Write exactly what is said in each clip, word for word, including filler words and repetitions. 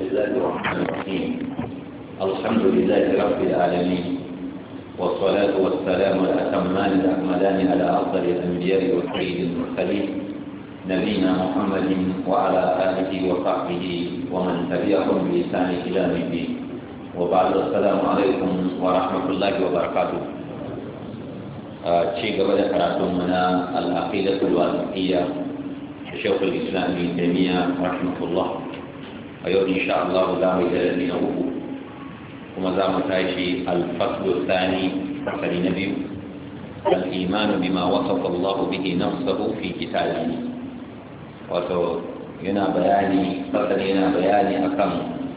الله الرحمن الرحيم الحمد لله رب العالمين والصلاة والسلام الأتمان الأكملان على أفضل الأنبياء والسيد المرسلين نبينا محمد وعلى آله وصحبه ومن تبعهم بإحسان إلى يوم الدين وبعد السلام عليكم ورحمة الله وبركاته. شيء قبل قراءتنا العقيدة الواسطية شيخ الإسلام ابن تيمية رحمه الله. أيضا إن شاء الله لا مجال له وما زال متعشي الفصل الثاني فصل نبي الإيمان بما وصف الله به نفسه في كتابه. wato yana bayani fasali yana bayani akan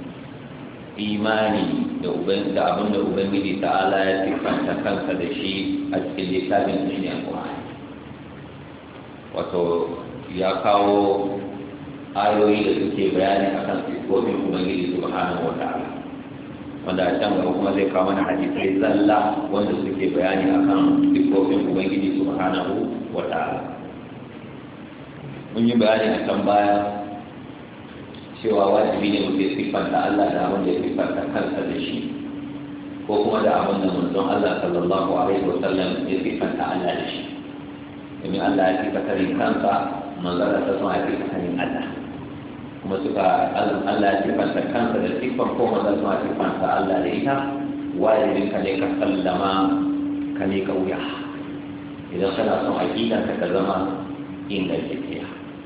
imani da uban da abin da ubangiji ta'ala ya sifanta kansa da shi a cikin littafin shi ne Al-Qur'ani. Wato ya kawo ayoyi da suke bayani akan sifofin ubangiji subhanahu wata'ala, wanda a can gaba kuma zai kawo mana hadisai zalla wanda suke bayani akan sifofin ubangiji subhanahu wata'ala. mun yi bayani a can baya cewa wajibi ne mutum siffanta Allah da abin da ya siffanta kansa da shi ko kuma da abin da manzon Allah sallallahu alaihi wa sallam ya siffanta Allah da shi. domin Allah ya siffanta rin kansa, manzon Allah ta sama ya siffanta rin Allah, kuma suka Allah ya siffanta kansa da siffan ko manzon Allah ya siffanta Allah da ita. wajibin ka ne ka sallama ka ne ka wuya idan kana son aqidan ka zama ingantacciya.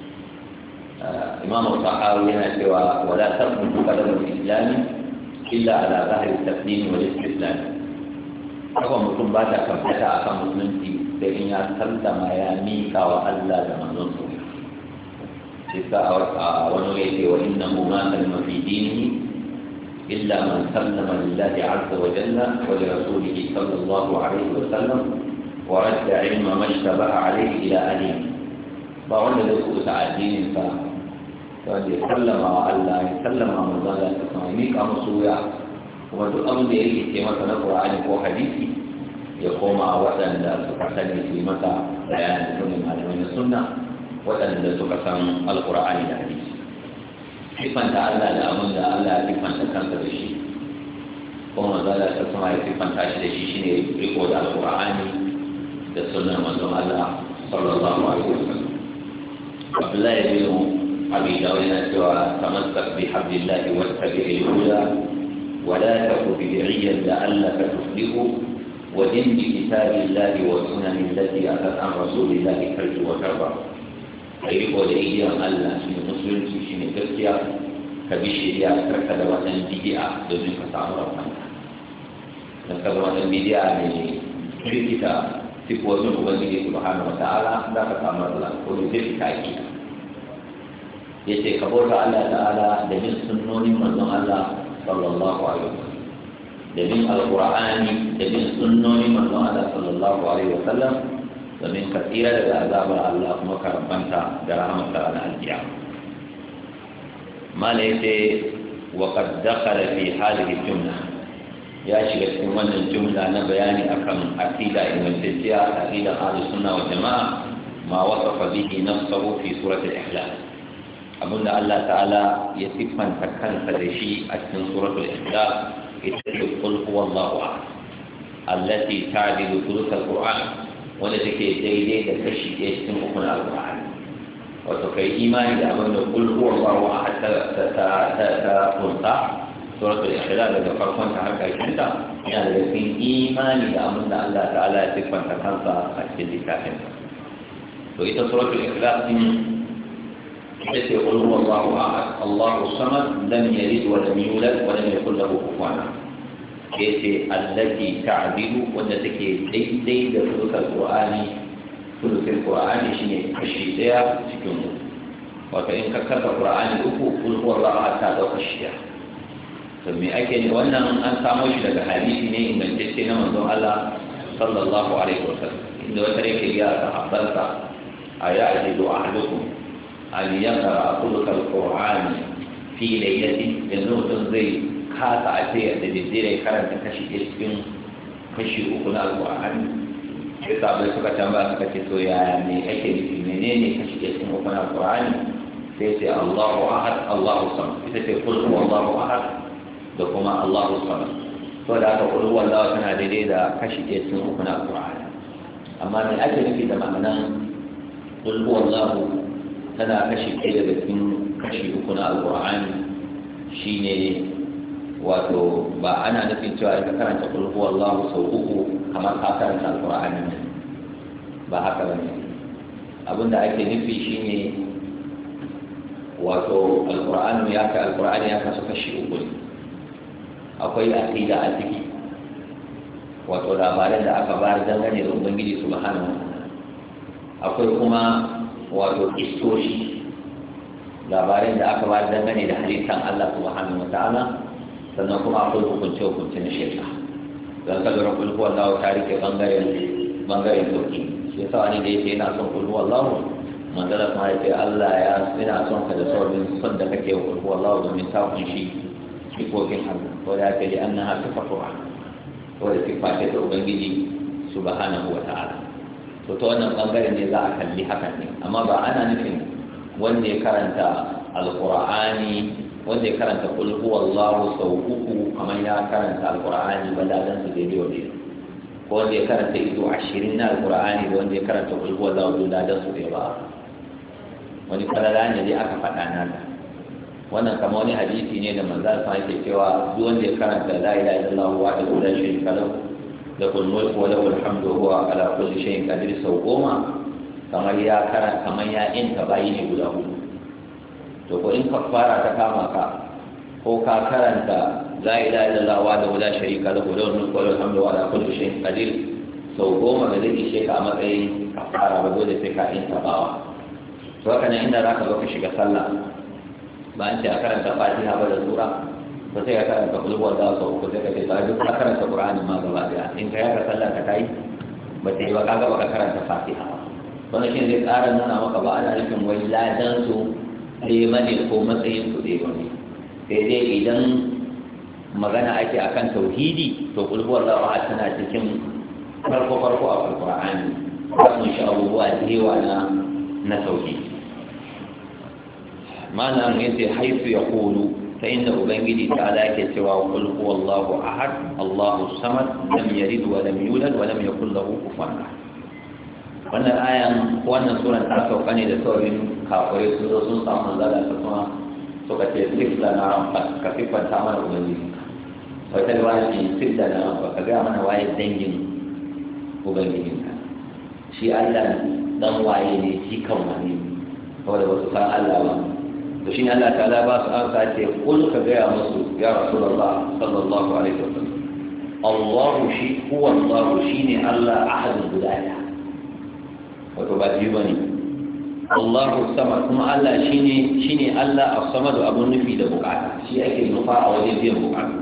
إمام الطحاوي سوى ولا تثبت قدم الإسلام إلا على ظهر التسليم والاستسلام. هو مسلم باتا كفتاة أكام مسلمتي بإن يسلم ياميك وألا لمن نصر شفاء ونغيث وإنه ما سلم في دينه إلا من سلم لله عز وجل ولرسوله صلى الله عليه وسلم ورد علم ما اشتبه عليه إلى أهله. فأولا ذلك تعدين ف wanda ya sallama wa Allah ya sallama wa manzala ta sama ya miƙa musu wuya, kuma duk abin da yake ce masa na Qur'ani ko hadisi ya koma waɗanda suka sani su yi masa bayanin sunan malamai na sunna waɗanda suka san Al-Qur'ani da hadisi. Sifanta Allah da abin da Allah ya sifanta kansa da shi ko manzala ta sama ya sifanta shi da shi shine riko da Al-Qur'ani da sunnar manzon Allah sallallahu alaihi wasallam. Abdullahi bin أبي داود سوى تمسك بحبل الله واتبع الهدى ولا تك بدعيا لعلك تفلح ودن بكتاب الله والسنن التي أتت عن رسول الله ترجو وترضى. أيق ودعيا الله شنو مسلم شنو كرتيا كبشريا كركد وطن بدعة دون كتامر الله كركد وطن بدعة من كرتيا تقوى الله سبحانه وتعالى لا كتامر الله كل ذلك أكيد. yace ka bauta Allah ta'ala da bin sunnonin manzon Allah sallallahu alaihi wasallam, da bin alqur'ani da bin sunnonin manzon Allah sallallahu alaihi wasallam, domin ka tsira daga azabar Allah kuma ka rabanta da rahmatar ranar alkiyama. mala yace wa qad dakhala fi hadhihi jumla, ya shiga cikin wannan jumla na bayani akan aqida ingantacciya, aqida ahlus sunna wal jamaa, ma wasafa bihi nafsuhu fi surati al-ikhlas, abinda Allah ta'ala ya siffanta kansa da shi a cikin suratul ikhlas. ita ce qul huwallahu ahad allati ta'dilu thuluth al-qur'an, wanda take daidai da kashi ɗaya cikin ukun al-qur'an. wato kai imani da abinda qul huwallahu ahad ta ta ta ta kunta suratul ikhlas daga farkon ta har ƙarshen ta, yana da cikin imani da abinda Allah ta'ala ya siffanta kansa a cikin littafin. to ita suratul ikhlas din التي يقول هو الله أحد الله الصمد لم يلد ولم يولد ولم يكن له كفوا أحد. التي تعدل والتي ديدي ثلث القرآن ثلث القرآن شيء الشيء سكون. وكأن كتب القرآن الأخو قل هو الله أحد هذا الشيء. ثم أكن وأن أن سامش لك حديث من من جسنا من الله صلى الله عليه وسلم. إن وترك يا صحابة أيعجز أحدكم أن يقرأ ثلث القرآن في ليلة ينوت زي خاصة أشياء تجدير كرم تكشي اسم كشي أقناء القرآن. كتاب لسوك تنبأ سكتسو يعني أكيد في منين كشي اسم أقناء القرآن. sai ce Allahu ahad Allahu samad, ita ce qul huwallahu ahad da kuma Allahu samad. to da aka qul huwallahu tana daidai da kashi ɗaya cikin uku na Qur'ani. amma me ake nufi da ma'anan qul huwallahu tana kashi ɗaya daga cikin kashi uku na Qur'ani? shine wato ba ana nufin cewa ka karanta qul huwallahu sau uku kamar ka karanta Qur'ani ne, ba haka bane. abinda ake nufi shine wato alqur'ani ya ka alqur'ani ya kasu kashi uku ne. akwai aqida a ciki, wato labaran da aka bayar dangane da ubangiji subhanahu wa ta'ala. akwai kuma wato kistoshi, labaran da aka bayar dangane da halittar Allah subhanahu wa ta'ala. sannan kuma akwai hukunce hukunce na shari'a. dan ka lura kullu wallahu ta rike bangaren bangaren tauhid. shi yasa wani da yake yana son kullu wallahu, manzala kuma yake Allah ya yana son ka da saurin son da kake wa kullu wallahu domin ta kunshi sifofin Allah. ko da yake da annaha sifatu Allah, ko da sifa ce ta ubangiji subhanahu wa ta'ala. to ta wannan bangaren ne za a kalli hakan ne, amma ba ana nufin wanda ya karanta alqur'ani wanda ya karanta qul huwallahu sau uku kamar ya karanta alqur'ani ba da dan su daidai wa daidai, ko wanda ya karanta ido ashirin na alqur'ani da wanda ya karanta qul huwallahu da dan su daidai ba. wani kalala ne dai aka faɗa naka. wannan kamar wani hadisi ne da manzo Allah yake cewa duk wanda ya karanta la ilaha illallah wahdahu la sharika lahu lahul mulku wa lahul hamdu wa huwa ala kulli shay'in qadir sau goma kamar ya karanta kamar ya inta bayi ne guda hudu. to ko in kafara ta kama ka ko ka karanta la ilaha illallah wahdahu la sharika lahu lahul mulku wa lahul hamdu wa ala kulli shay'in qadir sau goma da zai ishe ka a matsayin kafara ba, dole sai ka inta bawa. to haka nan inda zaka zo ka shiga sallah ba an ce a karanta fatiha ba da sura, ba sai ka karanta qul huwallahu sau uku sai ka ce ba duk ka karanta qur'ani ma gaba daya. in ka yaka sallah ka kai ba sai ba kaga ba ka karanta fatiha ba. wannan shi zai ƙara nuna maka ba ana nufin wai ladan su ɗaya bane ko matsayin su ɗaya bane. sai dai idan magana ake akan tauhidi to qul huwallahu ahad tana cikin farko farko a alqur'ani, ba mun sha abubuwa da yawa na na tauhidi. malam yace haifu yaqulu ta inda ubangiji ta ala yake cewa qul huwallahu ahad Allahu samad lam yalid wa lam yulad wa lam yakul lahu kufuwan ahad. wannan ayan wannan suran ta sauka ne da saurin kafirai sun zo sun samu zala ta kuma suka ce sifla na ramfa ka siffanta mana ubangiji. wata riwaya ce sifla na ramfa ka gaya mana waye dangin ubangijinka. shi Allah dan waye ne shi kan wani saboda wasu san Allah ba. to shi ne Allah ta'ala ba su an sace kul ka gaya musu ya rasulullah sallallahu alaihi wasallam Allahu shi huwa Allah shine Allah ahad guda ɗaya, wato ba biyu bane. Allahu samad kuma Allah shine shine Allah as-samad abun nufi da bukata, shi ake nufa a wajen biyan bukata.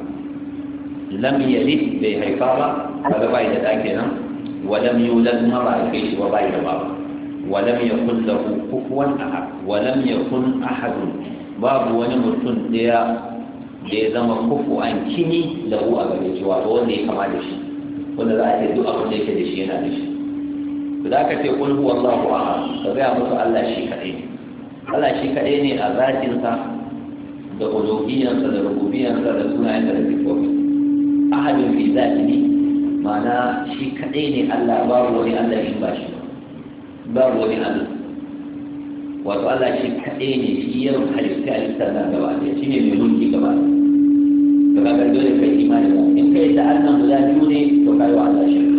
lam yalid bai haifa ba kaga bai da ɗa kenan, wa lam yulad ma ba kai shi ba bai da baba, wa lam yakul lahu kufuwan ahad, wa lam yakun ahadun babu wani mutum daya da ya zama kufu an kini da hu a gare shi, wato wanda ya kama da shi, wanda za a ce duk abin da yake da shi yana da shi. to da aka ce qul huwallahu ahad ka ga musu Allah shi kadai ne. Allah shi kadai ne a zatinsa da uluhiyyansa da rububiyyansa da sunayensa da sifofi. ahadin fi zatihi ma'ana shi kadai ne Allah, babu wani Allah in ba shi babu wani Allah. wato Allah shi kadai ne, shi ya halitta halitta na gaba ɗaya, shi ne mai mulki gaba ɗaya. to kaga dole kai imani ba in kai da Allah guda biyu ne to kai wa Allah shirka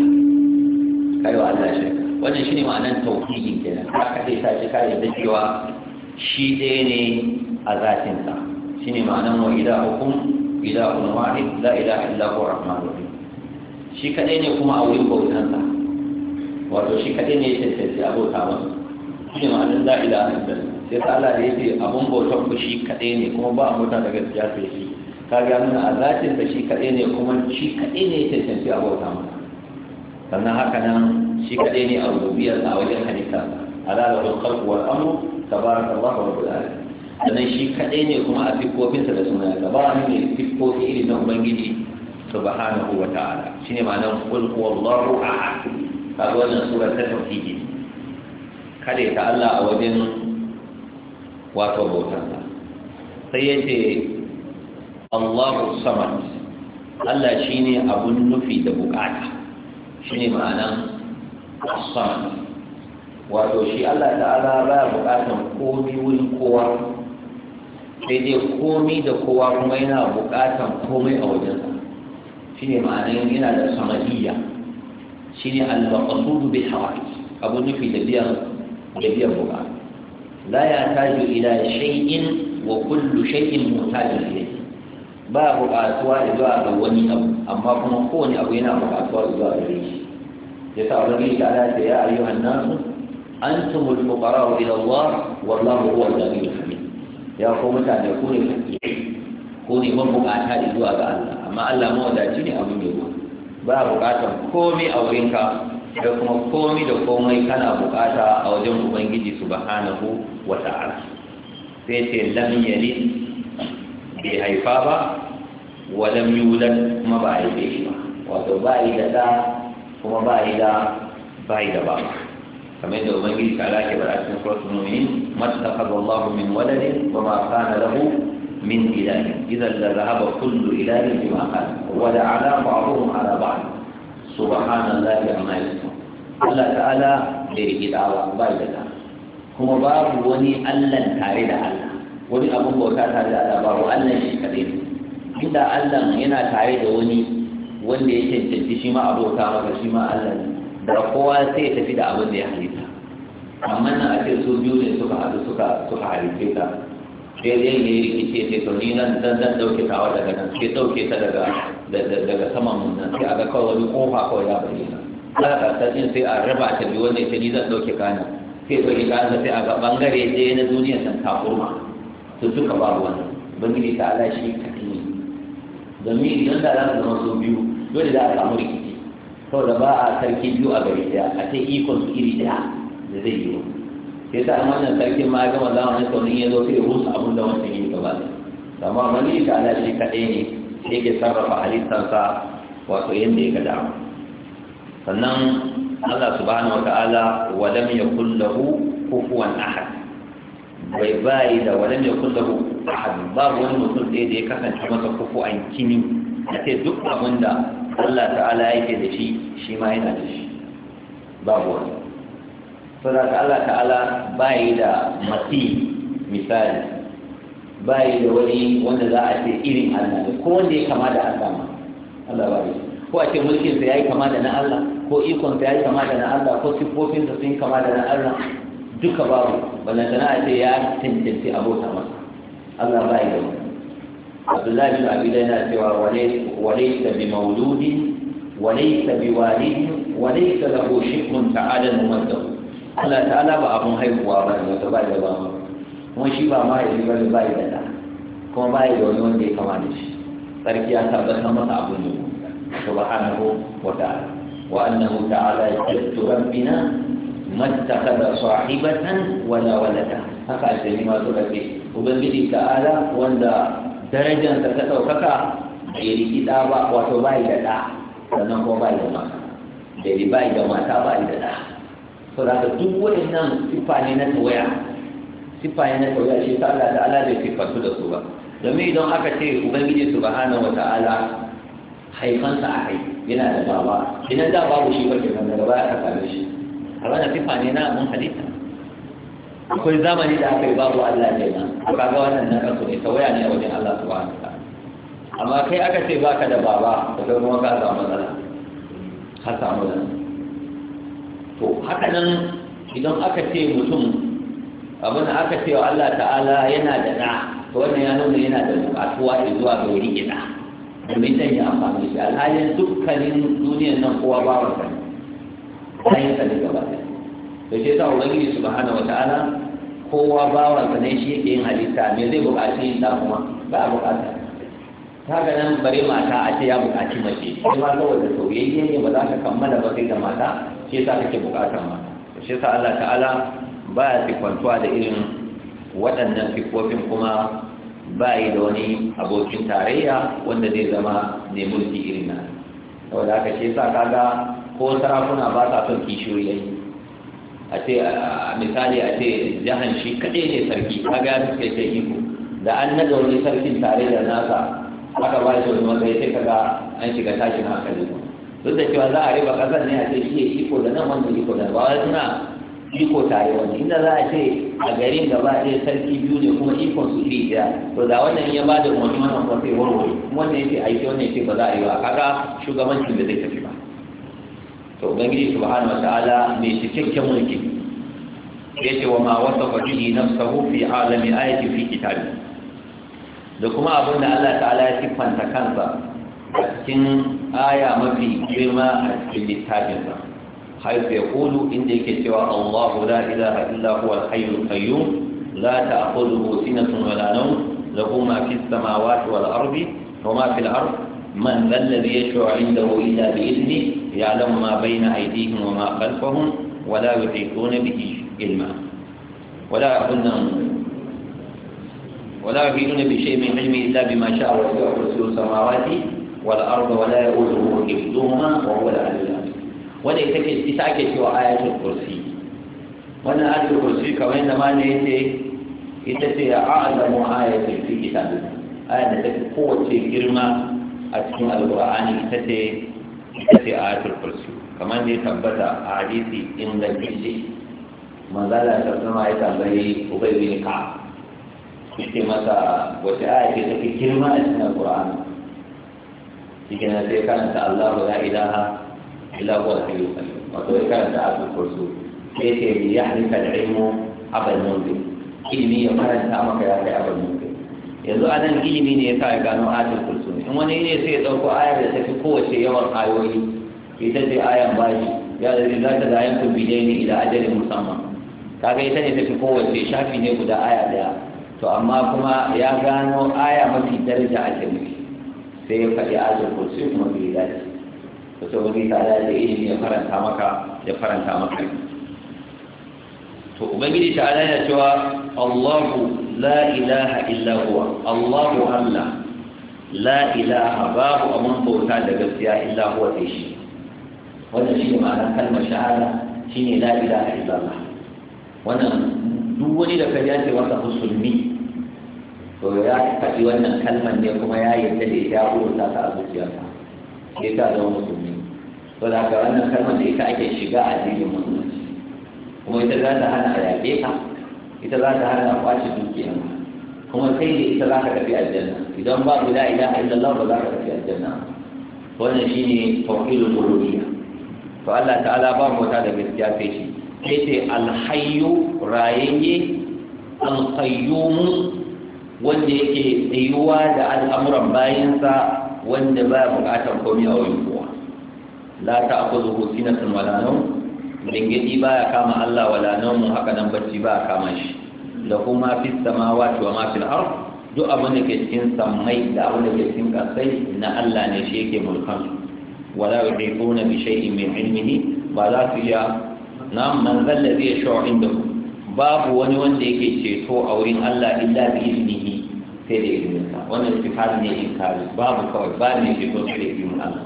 kai wa Allah shirka. wannan shine ma'anar tauhidin kenan, haka dai ta ce kai da cewa shi ɗaya ne a zatinsa. shine ma'anar wa ilahukum ilahun wahid la ilaha illa huwa rahmanur rahim. shi kadai ne kuma a wurin bautansa, wato shi kadai ne ya tantance abota masa. shine ma'anar la ilaha illa sai ta Allah da yake abun bautan ku shi kadai ne kuma ba a mota daga gaskiya sai shi. ka ga nuna a zatinsa shi kadai ne kuma shi kadai ne ya tantance abota masa. sannan haka nan shi kadai ne a rububiyar a wajen halitta, ala lahu al-khalqu wal amru tabarakallahu rabbul alamin. sannan shi kadai ne kuma a siffofinsa da sunayensa, ba wani ne siffofi irin na ubangiji subhanahu wa ta'ala. shine ma'anar qul huwallahu ahad. kaga wannan sura ta tauhidi kada ta Allah a wajen wato bautansa sai ya ce Allahu samad Allah shine abun nufi da bukata shine ma'anan samad wato shi Allah ta'ala baya bukatan komai wurin kowa sai dai komai da kowa kuma yana bukatan komai a wajensa shine ma'anan yana da samadiyya shine al-maqsud bil hawaij abun nufi da biyan da biyan bukata la yataju ila shay'in wa kullu shay'in muhtajun ilayhi ba buƙatuwa zuwa ga wani abu amma kuma kowane abu yana buƙatuwa zuwa gare shi yasa wani ta ala ta ya ayyuhan nasu antumul fuqara ila Allah wallahu huwal ghaniyyul hamid ya ko mutane ku ne ku ne mabuƙata zuwa ga Allah amma Allah mawadaci ne abu ne ba buƙatar komai a wurinka da kuma komai da komai kana buƙata a wajen ubangiji subhanahu wa ta'ala sai ce lam yalid bai haifa ba walam yulad kuma ba haife shi ba wato ba yi da ɗa kuma ba yi da ba yi da ba kamar da ubangiji ta alaƙe ba a cikin suratul mu'minin mattakhadha Allahu min waladin wa ma kana lahu min ilahin idan la dhahaba kullu ilahin bima kana wa la'ala ba'dhum ala ba'd subhanallahi amma yasifun Allah ta'ala bai riki da ba yi da ɗa kuma babu wani Allah tare da Allah wani abin bauta tare da Allah babu Allah shi kadai ne inda Allah yana tare da wani wanda ya cancanci shi ma abota maka shi ma Allah ne da kowa sai ya tafi da abin da ya halitta amma nan a ce su biyu ne suka haɗu suka suka halitta ta sai dai ne rikice sai to ni nan zan zan dauke ta daga nan sai dauke ta daga daga saman mun nan sai aga kawai wani kofa kawai ya bayyana haka ta din sai a raba ta biyu wanda sai ni zan dauke kana sai dauke kana sai aga bangare ɗaya na duniyar nan ta kurma to duka babu wannan ubangiji ta ala shi kaɗai ne domin idan da za su zama su biyu dole za a samu rikici saboda ba a sarki biyu a gari daya a ce ikon su iri daya da zai yi sai sa an wannan sarkin ma ya gama zamanin saurin ya zo sai rusa abin da wancan yi gaba da amma ubangiji ta ala shi kaɗai ne sai ke sarrafa halittarsa wato yadda ya ga dama sannan Allah subhanahu wa ta'ala wa lam yakul lahu kufuwan ahad bai bayi da wadan ya kulla ahad babu wani mutum ɗaya da ya kasance masa kufu an kini a ce duk abin da Allah ta'ala yake da shi shi ma yana da shi babu wani saboda Allah ta'ala bayi da masi misali bayi da wani wanda za a ce irin Allah ko wanda ya kama da Allah ma Allah bayi ko a ce mulkinsa ya yi kama da na Allah ko ikonsa ya yi kama da na Allah ko siffofinsa sun yi kama da na Allah duka babu balantana a ce ya cancanci abota masa Allah ba yi da wani Abdullahi bin Abida yana cewa walaita bi mauludi walaita bi walidi walaita lahu shirkun ta'ala mumaddahu Allah ta'ala ba abun haihuwa ba ne wata ba da ba kuma shi ba ma yi ba ba yi da da kuma ba yi da wani wanda ya kama da shi sarki ya tabbatar masa abun ne subhanahu wa ta'ala wa annahu ta'ala yaqtu rabbina ما اتخذ صاحبة ولا ولدا haka aljani ma su rage ubangiji ta'ala wanda darajar ta ɗaukaka bai riki ɗa ba wato bai da ɗa sannan kuma bai da mata bai bai da mata bai da ɗa to da duk waɗannan siffa ne na tawaya siffa ne na tawaya shi ta Allah ta'ala bai siffatu da su ba domin idan aka ce ubangiji subhanahu wa ta'ala haifansa a kai yana da baba idan da babu shi ba kenan daga baya aka same shi a wannan sifa ne na mun halitta akwai zamani da aka yi babu Allah ne nan to kaga wannan na kansu ne tawaya ne a wajen Allah subhanahu wa ta'ala amma kai aka ce baka da baba to kai kuma ka samu matsala ka samu da to haka nan idan aka ce mutum abin aka ce wa Allah ta'ala yana da da to wannan ya nuna yana da bukatuwa zuwa ga wuri da domin dan ya amfani shi alhalin dukkanin duniyar nan kowa babu sa bayan sa ne gaba ɗaya da shi yasa ubangiji subhanahu wataala kowa bawan sa ne shi yake yin halitta me zai buƙaci yin da kuma ba a buƙata ta ga nan bare mata a ce ya buƙaci mace sai ma saboda soyayye ne ba za ka kammala ba sai da mata shi yasa kake buƙatar mata shi yasa Allah ta'ala ba ya fikwantuwa da irin waɗannan fikofin kuma ba yi da wani abokin tarayya wanda zai zama ne mulki irin nan saboda haka shi yasa kaga ko sarakuna ba sa son kishiyoyi a ce misali a ce jahan shi kaɗai ne sarki kaga ya suke ce iko da an naga wani sarkin tare da nasa aka ba shi wani matsayi sai kaga an shiga tashin hankali duk da cewa za a riba ƙasar ne a ce shi ya iko da nan wanda iko da ba wai suna iko tare wani inda za a ce a garin gaba ɗaya sarki biyu ne kuma ikon su iri ɗaya to da wannan ya ba da umarni wannan kuma sai warware wannan yake aiki wannan yake ba za a yi ba kaga shugabancin da zai tafi ba to ubangiji subhanahu wataala mai cikakken mulki yace wa ma wasafa bihi nafsuhu fi alami ayati fi kitabi da kuma abin da Allah ta'ala ya siffanta kansa a cikin aya mafi girma a cikin littafinsa حيث يقول إنك سوى الله لا إله إلا هو الحي القيوم لا تأخذه سنة ولا نوم له ما في السماوات والأرض وما في الأرض من ذا الذي يشفع عنده إلا بإذنه يعلم ما بين أيديهم وما خلفهم ولا يحيطون به علما ولا يظن ولا يحيطون بشيء من علمه إلا بما شاء وسع كرسيه السماوات والأرض ولا يؤوده حفظهما وهو العلي العظيم wanda ita ke ita ake cewa ayatul kursi wannan ayatul kursi kamar yadda ma ne yace ita ce a'zamu ayatin fi kitabi ayat da take kowace girma a cikin alqur'ani ita ce ita ce ayatul kursi kamar da ya tabbata a hadisi inda kishi manzala ta sama ya tambayi ubay bin ka'ab yace masa wace aya ce take girma a cikin alqur'ani shi ne sai karanta Allahu la ilaha إلا هو الحي القيوم وذلك كانت آية الكرسي كيف يحرك العلم أبا المنذر علمي وكانت تعمق يا أخي أبا المنذر yanzu a nan ilimi ne ya sa ya gano ayatul kursi in wani ne sai ya dauko ayar da tafi kowace yawan ayoyi ita ce ayan bashi ya da za ta da yanku bidaini ila ajalin musamman kaga ita ne tafi kowace shafi ne guda aya daya to amma kuma ya gano aya mafi daraja a cikin sai ya faɗi ayatul kursi kuma bai dace to wani ta'ala da ilimi ya faranta maka ya faranta maka to ubangiji ta'ala yana cewa Allahu la ilaha illa huwa Allahu Allah la ilaha babu abun bauta da gaskiya illa huwa sai shi wannan shi ne ma'anar kalmar shahada shine la ilaha illa Allah wannan duk wani da kaji ce wasa musulmi to ya faɗi wannan kalmar ne kuma ya yarda da ita ya rubuta ta a zuciyarsa sai ta zama musulmi to da haka wannan kalmar da ita ake shiga a addinin musulunci kuma ita za ta hana a yaƙe ka ita za ta hana a ƙwace dukiya kuma sai da ita za ka tafi aljanna idan ba la ilaha illallah ba za ka tafi aljanna wannan shine tauhidul uluhiyya to Allah ta'ala ba mu ta da gaskiya sai shi sai ce alhayyu rayayye alqayyum wanda yake tsayuwa da al'amuran bayansa wanda ba buƙatar komai a wurin kowa la ta'khudhuhu sinatun wala nawm dingedi baya kama Allah wala nawm haka nan bacci baya kama shi da kuma fis samawati wa ma fil ard duk abin da ke cikin samai da abin da ke cikin kasai na Allah ne shi yake mulkan su wala yuhituna bi shay'in min ilmihi ba za su iya nam man zalladhi yashau indahu babu wani wanda yake ceto a wurin Allah illa bi iznihi sai da izninsa wannan istifham ne inkari babu kawai ba ne ceto sai da iznin Allah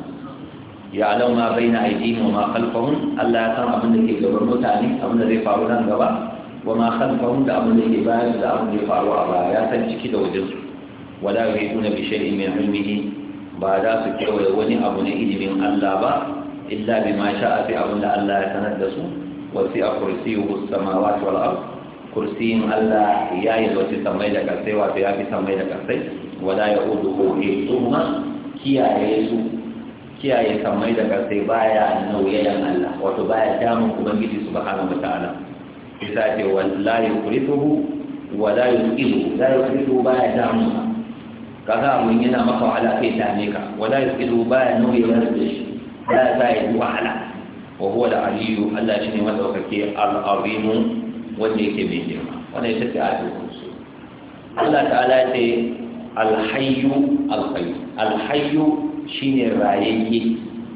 يعلم ما بين أيديهم وما خلفهم ألا يسمع من ذلك جبر متعني أمن ذي فارونا الغباء وما خلفهم لأمن ذي بان لأمن ذي فارو أبا ياتن شكد وجزر ولا يريدون بشيء من علمه بعد سكر ويوني أبن إذ من الله إلا بما شاء في أبن الله يتندس وسع كرسيه السماوات والأرض كرسيهم الله يايد وتسمي لك السي وتيابي سمي لك السي ولا يؤوده حفظهما كيا يسوع kiyaye kamar da kasai baya nauyayen Allah wato baya damun ubangiji subhanahu wataala bisa ce wallahi yuqrituhu wala yuqilu la yuqritu baya damun kaga mun yana maka wahala kai ta ne ka wala yuqilu baya nauyayen da shi baya zai wahala wa huwa al-aliyyu Allah shine madaukake al-azim wanda yake mai girma wannan ita ce ayatul kursi Allah ta'ala ya ce al-hayyu al-qayyum al-hayyu shine rayayye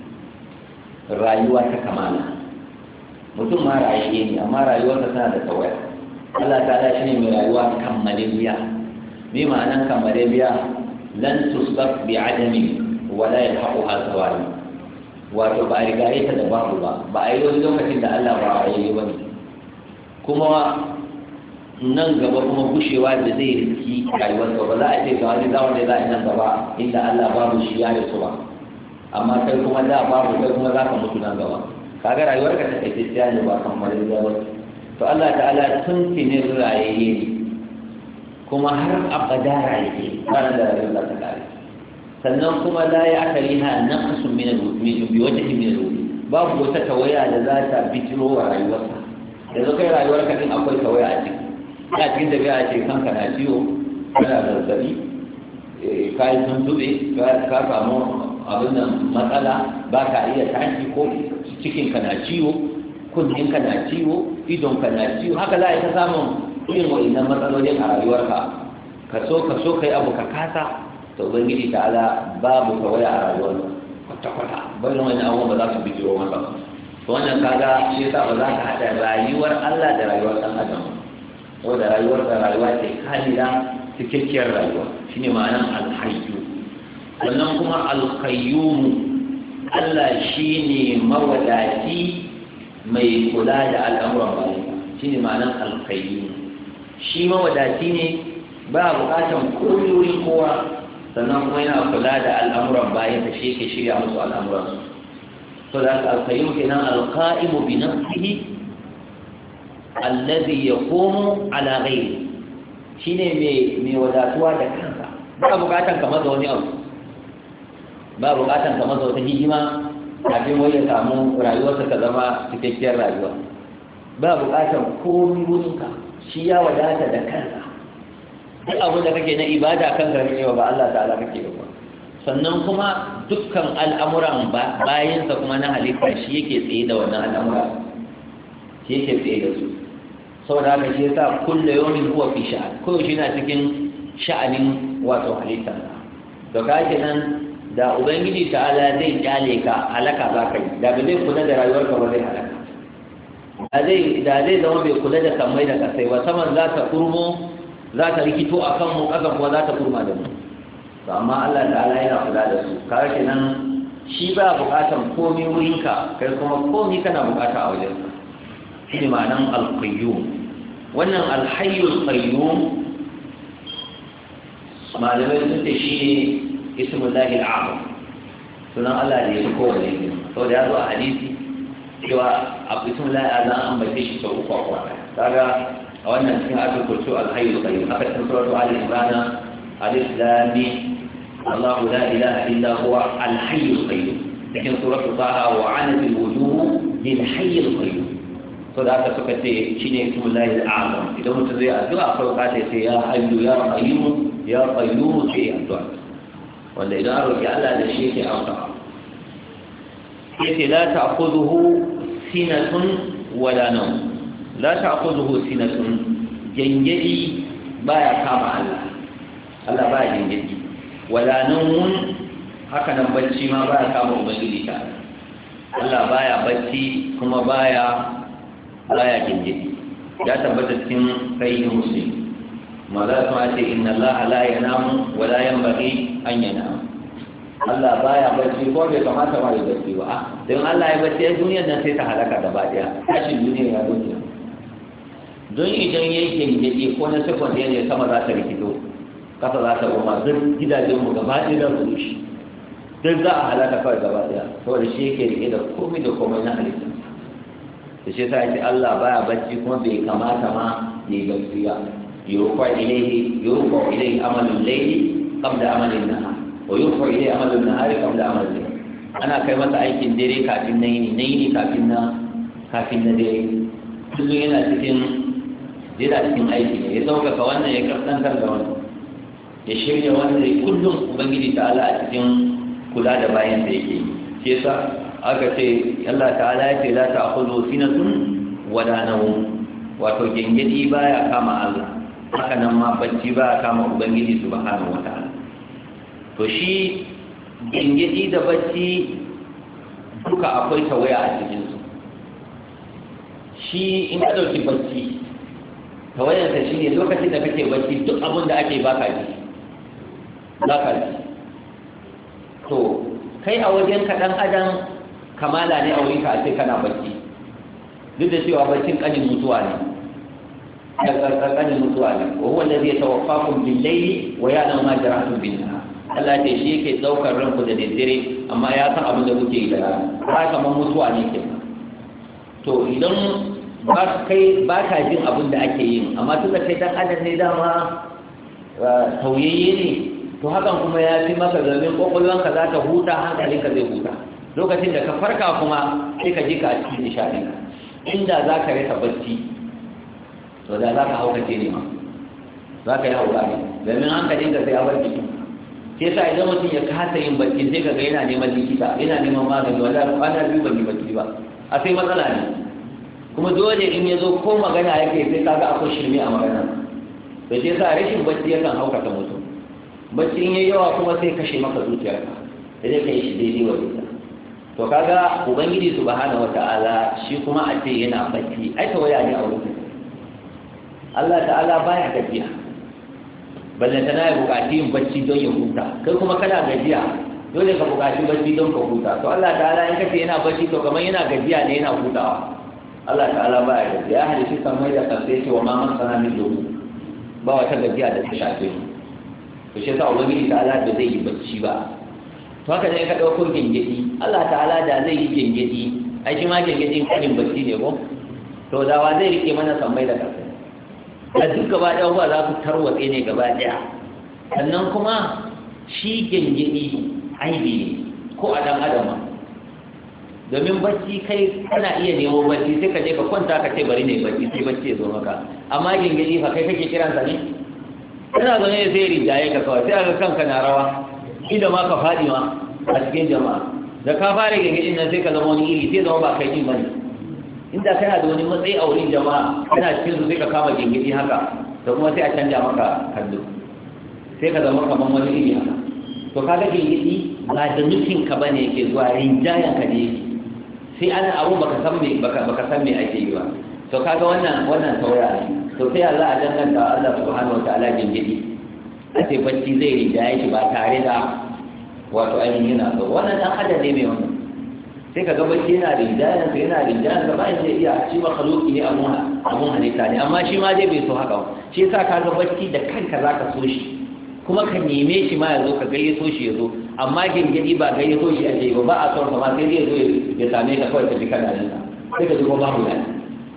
rayuwa ta kamala mutum ma rayayye ne amma rayuwarsa tana da tawaya Allah ta'ala shine mai rayuwa kammaliyya me ma'anan kammaliyya lan tusbaq bi adami wa la yalhaquha zawali wato ba a riga ita da babu ba ba a yi wani lokacin da Allah ba rayayye bane kuma nan gaba kuma gushewa da zai riski rayuwarsa ba za a ce ga wani zawon da za a nan gaba inda Allah babu shi ya rasu ba amma kai kuma da babu kai kuma za ka mutu nan gaba kaga rayuwarka ta kai ta ne ba kan mare da wani to Allah ta'ala tun tine rayayye ne kuma har abada rayayye ba da rayuwar ta kare sannan kuma la ya akaliha naqsun min al-wujud bi wajhi min al-wujud babu wata tawaya da za ta bijiro wa rayuwarsa yanzu kai rayuwarka din akwai tawaya a ciki ina cikin da biya ce kanka na ciwo kana zazzabi ka yi tuntube ka samu abin nan matsala ba ka iya tashi ko cikinka na ciwo kunninka na ciwo idonka na ciwo haka za a yi ta samun irin wa'innan matsalolin a rayuwarka ka so ka so ka yi abu ka kasa to ubangiji ta ala babu kawai a rayuwarka kwata-kwata bayan wani abubuwan ba za su bijiro masa to wannan kaga shi yasa ba za ka haɗa rayuwar Allah da rayuwar ɗan adam saboda rayuwar da rayuwa ce kalila cikakkiyar rayuwa shine ma'anar alhayyu sannan kuma alqayyum Allah shine mawadaci mai kula da al'amuran bayansa shine ma'anar alqayyum shi mawadaci ne ba buƙatar komai wurin kowa sannan kuma yana kula da al'amuran bayansa shi yake shirya musu al'amuransu to da alqayyum kenan alqa'imu bi nafsihi alladhi yaqumu ala ghayri shine mai mai wadatuwa da kansa ba bukatan kamar da wani abu ba bukatan kamar da wata hijima kafin wai ya samu rayuwarsa ta zama cikakkiyar rayuwa ba bukatan komai wurinka shi ya wadata da kansa duk abin da kake na ibada kanka ne ba Allah ta'ala kake ba sannan kuma dukkan al'amuran bayansa kuma na halitta shi yake tsaye da wannan al'amura shi yake tsaye da su saboda haka shi yasa kullu yawmin huwa fi sha'an ko shi na cikin sha'anin wato halitta to kaje nan da ubangiji ta'ala zai kyale ka halaka za ka yi da ba zai kula da rayuwarka ba zai halaka da zai da zai zama bai kula da sammai da kasai ba saman za ta kurmo za ta rikito a kan mu kasan kuma za ta kurma da mu to amma Allah ta'ala yana kula da su kaje nan shi ba bukatan komai wurinka kai kuma komai kana bukata a wajensa shi ma'anan al-qayyum wannan al-hayyul qayyum malamai sun ce shi ne ismullahi al-a'zam sunan Allah da ya fi kowane ne sau da ya zo a hadisi cewa a ismullahi al-azam an bace shi sau uku a kwana kaga a wannan cikin abin kurtu al-hayyul qayyum aka cikin suratu al-imran alif lam mim Allahu la ilaha illa huwa al-hayyul qayyum cikin suratu taha wa 'anat al-wujuh lil hayyul qayyum to da aka suka ce shi ne ismullahi al'azam idan mutum zai addu'a ko ka ce ya hayyu ya qayyum ya qayyum sai addu'a wanda idan an roki Allah da shi yake amsa yace la ta'khudhuhu sinatun wala nawm la ta'khudhuhu sinatun jangadi baya kama Allah Allah baya jangadi wala nawm haka nan bacci ma baya kama ubangiji ta Allah baya bacci kuma baya baya gingidi ya tabbata cikin sahih muslim maza kuma ce inna allaha la yanamu wa la yanbaghi an yanam Allah baya bacci ko bai kamata ma ya bacci ba don Allah ya bacci duniyar nan sai ta halaka gaba daya tashin duniya ya duniya don idan yayi gingidi ko na sekon ne sama za ta rikito kasa za ta goma duk gidajen mu gaba ɗaya da rushi duk za a halaka kawai gaba daya saboda shi yake rike da komai da komai na halitta da shi ta ce Allah baya bacci kuma bai kamata ma ya yi gaskiya yurfa ilaihi yurfa ilaihi amalul layli qabla amalin nahar wa yurfa ilaihi amalun nahari qabla amalil layl ana kai masa aikin dare kafin na yini na yini kafin na kafin na dare kullum yana cikin yana cikin aiki ne ya sauƙaƙa wannan ya kaskantar da wannan ya shirya wannan kullum ubangiji ta'ala a cikin kula da bayan da yake yi shi yasa aka ce Allah ta'ala ya ce la ta'khudhu sinatun wala nawm wato gengedi baya kama Allah haka nan ma bacci baya kama ubangiji subhanahu wataala to shi gengedi da bacci duka akwai tawaya a cikin su shi in ka dauki bacci tawayar ta shine lokacin da kake bacci duk abin da ake baka ji zaka ji to kai a wajen ka dan adam kamala ne a wurinka a ce kana bacci duk da cewa baccin kanin mutuwa ne kankanin mutuwa ne wa huwa allazi yatawaffakum bil layli wa ya'lamu ma jarahtum bin nahar Allah ce shi yake daukar ranku da daddare amma ya san abin da kuke yi da rana ba kamar mutuwa ne ke to idan ba kai ba ka jin abin da ake yin amma tunda kai dan adam ne dama tauyayye ne to hakan kuma ya fi maka domin kwakwalwanka za ta huta hankalinka zai huta lokacin da ka farka kuma sai ka ji ka a cikin nishaɗinka inda za ka rasa bacci to da za ka haukace ne ma za ka yi hauka ne domin hankalinka sai a bar jiki sai sa idan mutum ya kasa yin bacci sai ka ga yana neman likita yana neman magani wanda kwana biyu ban yi bacci ba a sai matsala ne kuma dole in ya zo ko magana yake sai ka ga akwai shirme a magana da sai sa rashin bacci yakan haukata mutum bacci in yayi yawa kuma sai kashe maka zuciyarka sai ka yi shi daidai wa daidai to kaga ubangiji subhanahu wataala shi kuma a ce yana bacci ai tawaya ne a wurin Allah ta'ala baya gajiya balle tana ya buƙaci yin bacci don ya huta kai kuma kana gajiya dole ka buƙaci bacci don ka huta to Allah ta'ala in kace yana bacci to kamar yana gajiya ne yana hutawa Allah ta'ala baya gajiya ya halitta samai da kansa ce wa ma masana min duhu ba wata gajiya da ta shafe to shi yasa ubangiji ta'ala da zai yi bacci ba to haka ne ka dauko gengedi Allah ta'ala da zai yi gengedi ai shi ma gengedin kanin bacci ne ko to da wa zai rike mana sammai da kansa da duk gaba ɗaya ba za su tarwatse ne gaba ɗaya sannan kuma shi gengedi aibi ne ko a dan adam domin bacci kai kana iya nemo bacci sai ka je ka kwanta ka ce bari ne bacci sai bacci ya zo maka amma gengedi fa kai kake kiransa ne kana zo ne sai rijaye ka kawai sai aka kanka na rawa idan ma ka faɗi ma a cikin jama'a da ka fara gengedin nan sai ka zama wani iri sai zama ba kai din bane inda kana da wani matsayi a wurin jama'a kana cikin su sai ka kama gengedi haka da kuma sai a canja maka kallo sai ka zama kamar wani iri haka to kaga gengedi ba da nufin ka bane yake zuwa rinjayen ka ne yake sai ana abu baka san me baka baka san me ake yi ba to kaga wannan wannan tauraya ne to sai Allah a danganta Allah subhanahu wataala gengedi a ce bacci zai rinjaye shi ba tare da wato ainihin yana so wannan dan adam ne mai wannan sai ka ga bacci yana rinjayen sa yana rinjayen sa ba zai iya shi makhluki ne abun abun halitta ne amma shi ma dai bai so haka shi yasa ka ga bacci da kanka zaka so shi kuma ka neme shi ma yazo ka gayyato shi yazo amma gingidi ba gayyato shi ake ba ba a son sa ma sai zai zo ya same ka kawai ka ji kana nan sai ka ji ko babu nan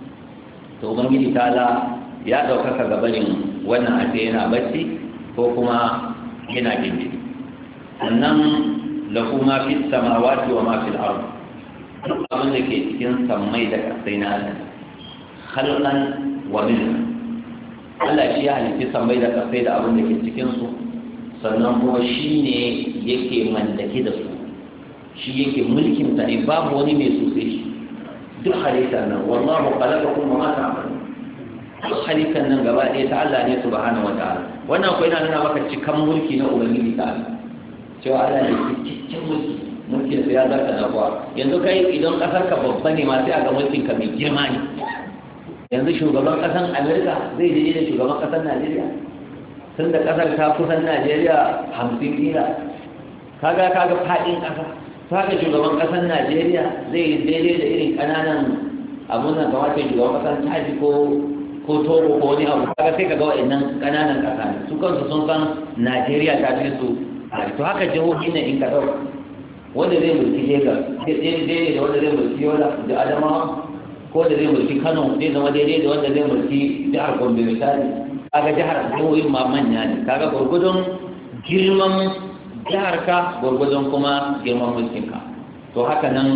to ubangiji ta'ala ya dauka ka gabanin wannan ake yana bacci ko kuma yana gingidi sannan lahu ma fi samawati wa ma fi al-ard abin da ke cikin sammai da kasai na Allah khalqan wa minna Allah shi ya halitta sammai da kasai da abin da ke cikin su sannan kuma shi ne yake mallake da su shi yake mulkin sa ne babu wani mai sosai shi duk halittar nan wallahu khalaqakum wa ma ta'malun duk halittar nan gaba ɗaya ta Allah ne subhanahu wa ta'ala wannan ko yana nuna maka cikan mulki na ubangiji ta'ala cewa Allah ne cikin mulki mulkin sa ya zarta na kuwa yanzu kai idan kasar ka babba ne ma sai a ga mulkin ka mai girma ne yanzu shugaban kasar Amerika zai je da shugaban kasar Najeriya tun da kasar ta kusan Najeriya hamsin kila kaga kaga fadin kasa kaga shugaban kasar Najeriya zai daidai da irin kananan abun nan kamar shugaban kasar Chad ko ko Togo ko wani abu kaga sai kaga wa'annan kananan kasa ne su kansu sun san Najeriya ta fi su to haka jihohi ne in ka dauka wanda zai mulki Lagos daidai da wanda zai mulki Yola da Adamawa ko da zai mulki Kano zai zama daidai da wanda zai mulki jihar Gombe misali kaga jihar jihohin ma manya ne kaga gurgudun girman jihar ka gurgudun kuma girman mulkin ka to haka nan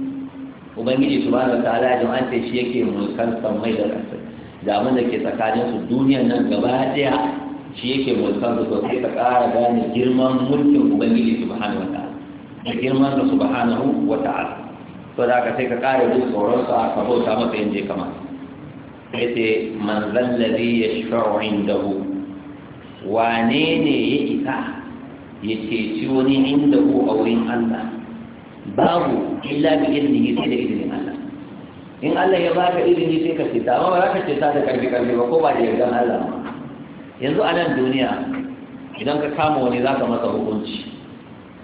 ubangiji subhanahu wataala da an ce shi yake mulkan sammai da ƙasa da abin da ke tsakanin su duniyar nan gaba daya shi yake mulkan su sai ka ƙara gane girman mulkin ubangiji subhanahu wataala da girman sa subhanahu wataala to da ka sai ka ƙara jin tsoron sa ka bauta masa yanje kamar sai ce man zallazi yashfa'u indahu wane ne ya isa ya ceci wani indahu a wurin Allah babu illa bi iznihi sai da izinin Allah in Allah ya baka izini sai ka ceta amma ba za ka ceta da karfi karfi ba ko ba da yardan Allah ba yanzu a nan duniya idan ka kama wani za ka masa hukunci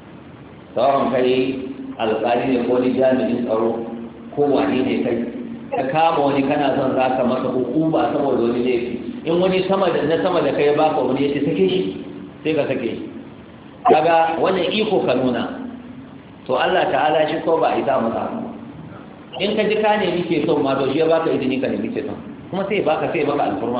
sauran kai alƙali ne ko ni jami'in tsaro ko wane ne kai ka kama wani kana son za ka masa hukuma saboda wani laifi in wani sama da na sama da kai baka wani ya ce sake shi sai ka sake shi kaga wannan iko ka nuna to Allah ta'ala shi ko ba a isa masa in ka ji ka nemi ke son ma to shi ya baka izini ka nemi ke son kuma sai baka sai baka alfurma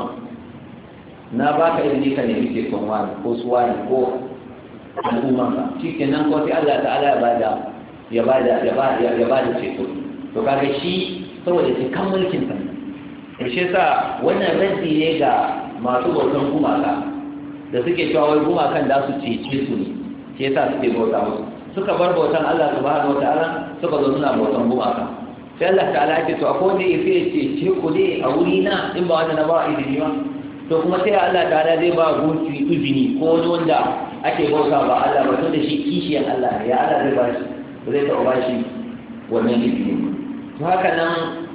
na baka izini ka nemi ke son wani ko suwani ko al'umma shi kenan ko sai Allah ta'ala ya bada ya bada ya bada ya bada ceto to kaga shi saboda cikin mulkin sa ne shi yasa wannan raddi ne ga masu bautan gumaka da suke cewa wai gumakan da su cece su ne shi yasa suke bauta musu suka bar bautan Allah subhanahu wataala suka zo suna bautan gumaka sai Allah ta'ala ya ce to akwai wanda ya fiye cece ku ne a wuri na in ba wanda na ba izini ba to kuma sai Allah ta'ala zai ba gunki izini ko wani wanda ake bauta ba Allah ba tun da shi kishiyan Allah ne ya Allah zai ba shi zai taɓa ba shi wannan izini to haka nan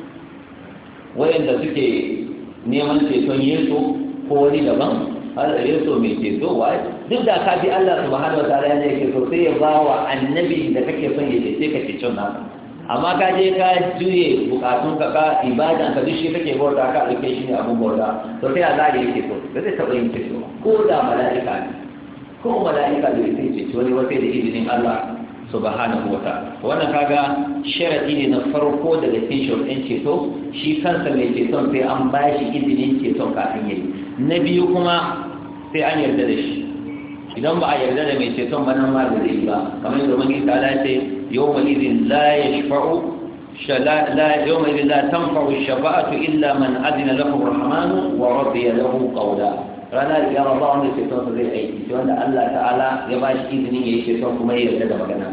wayanda suke neman ceton Yesu ko wani daban har Yesu mai ceto wa duk da ka bi Allah subhanahu wataala ne yake so sai ya ba wa annabi da kake son ya cece ka ceton naka amma ka je ka juye bukatun ka ka ibadan ka duk shi kake bauta ka alke shi ne abun bauta to sai Allah ya yake so da zai taɓa yin ceto ko da mala'ika ne ko mala'ika da yake ceto wani wata da izinin Allah subhanahu wa ta'ala wannan kaga sharadi ne na farko daga cikin sharuɗin ceto shi kansa mai ceton sai an ba shi izinin ceton kafin yayi na biyu kuma sai an yarda da shi idan ba a yarda da mai ceton ba nan ma da zai ba kamar yadda wani ta ce yawma idin la yashfa'u la yawma idin la tanfa'u shafa'atu illa man adina lahu ar-rahmanu wa radiya lahu qawla ranar ya raba wanda ceton sa zai aiki shi wanda Allah ta'ala ya ba shi izinin ya yi ceton kuma ya yarda da magana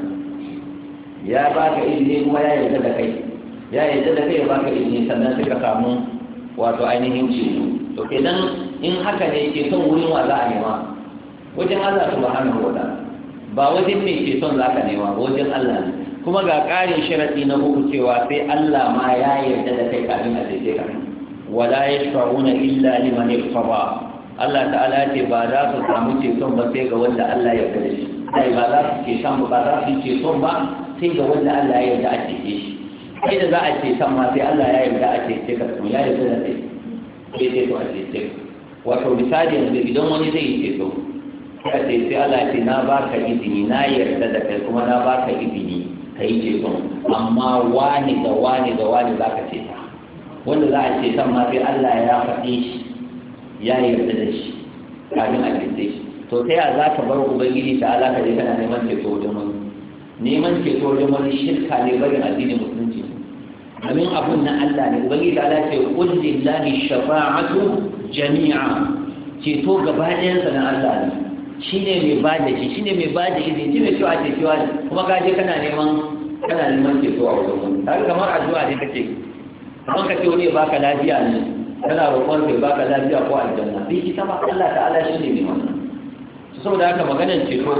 ya ba ka izini kuma ya yarda da kai ya yarda da kai ya ba ka izini sannan sai ka samu wato ainihin ceto to kenan in haka ne ceton wurin wa za a nema wajen Allah subhanahu wa ta'ala ba wajen mai ceton za ka nema ba wajen Allah ne kuma ga ƙarin sharaɗi na uku cewa sai Allah ma ya yarda da kai kafin a cece ka wala yashfa'una illa liman irtaba Allah ta'ala ce ba za su samu ceton ba sai ga wanda Allah ya yarda da shi sai ba za su ceton ba za su ceton ba sai ga wanda Allah ya yarda a cece shi sai da za a ceton ma sai Allah ya yarda a cece ka kuma ya yarda da kai sai sai to a cece wato misali yanzu idan wani zai yi ceto sai a ce sai Allah ce na baka izini na yarda da kai kuma na baka izini ka yi ceton amma wani da wani da wani za ka ceta wanda za a ceton ma sai Allah ya faɗi shi ya yarda da shi kafin a kirce shi to ta yaya za ka bar ubangiji ta ala ka je kana neman ceto wajen wani neman ceto wajen wani shirka ne barin addinin musulunci domin abun na Allah ne ubangiji ta ala ce qul lillahi shafa'atu jami'a ceto gaba ɗayansa na Allah ne shine mai ba da shi shine mai ba da izini shi mai cewa cewa kuma ka je kana neman kana neman ceto a wajen wani har kamar addu'a ne kake kamar ka ce wani ya baka lafiya ne kana roƙon kai baka lafiya ko aljanna bi ita ma Allah ta'ala shi ne mai wannan saboda haka maganar ceto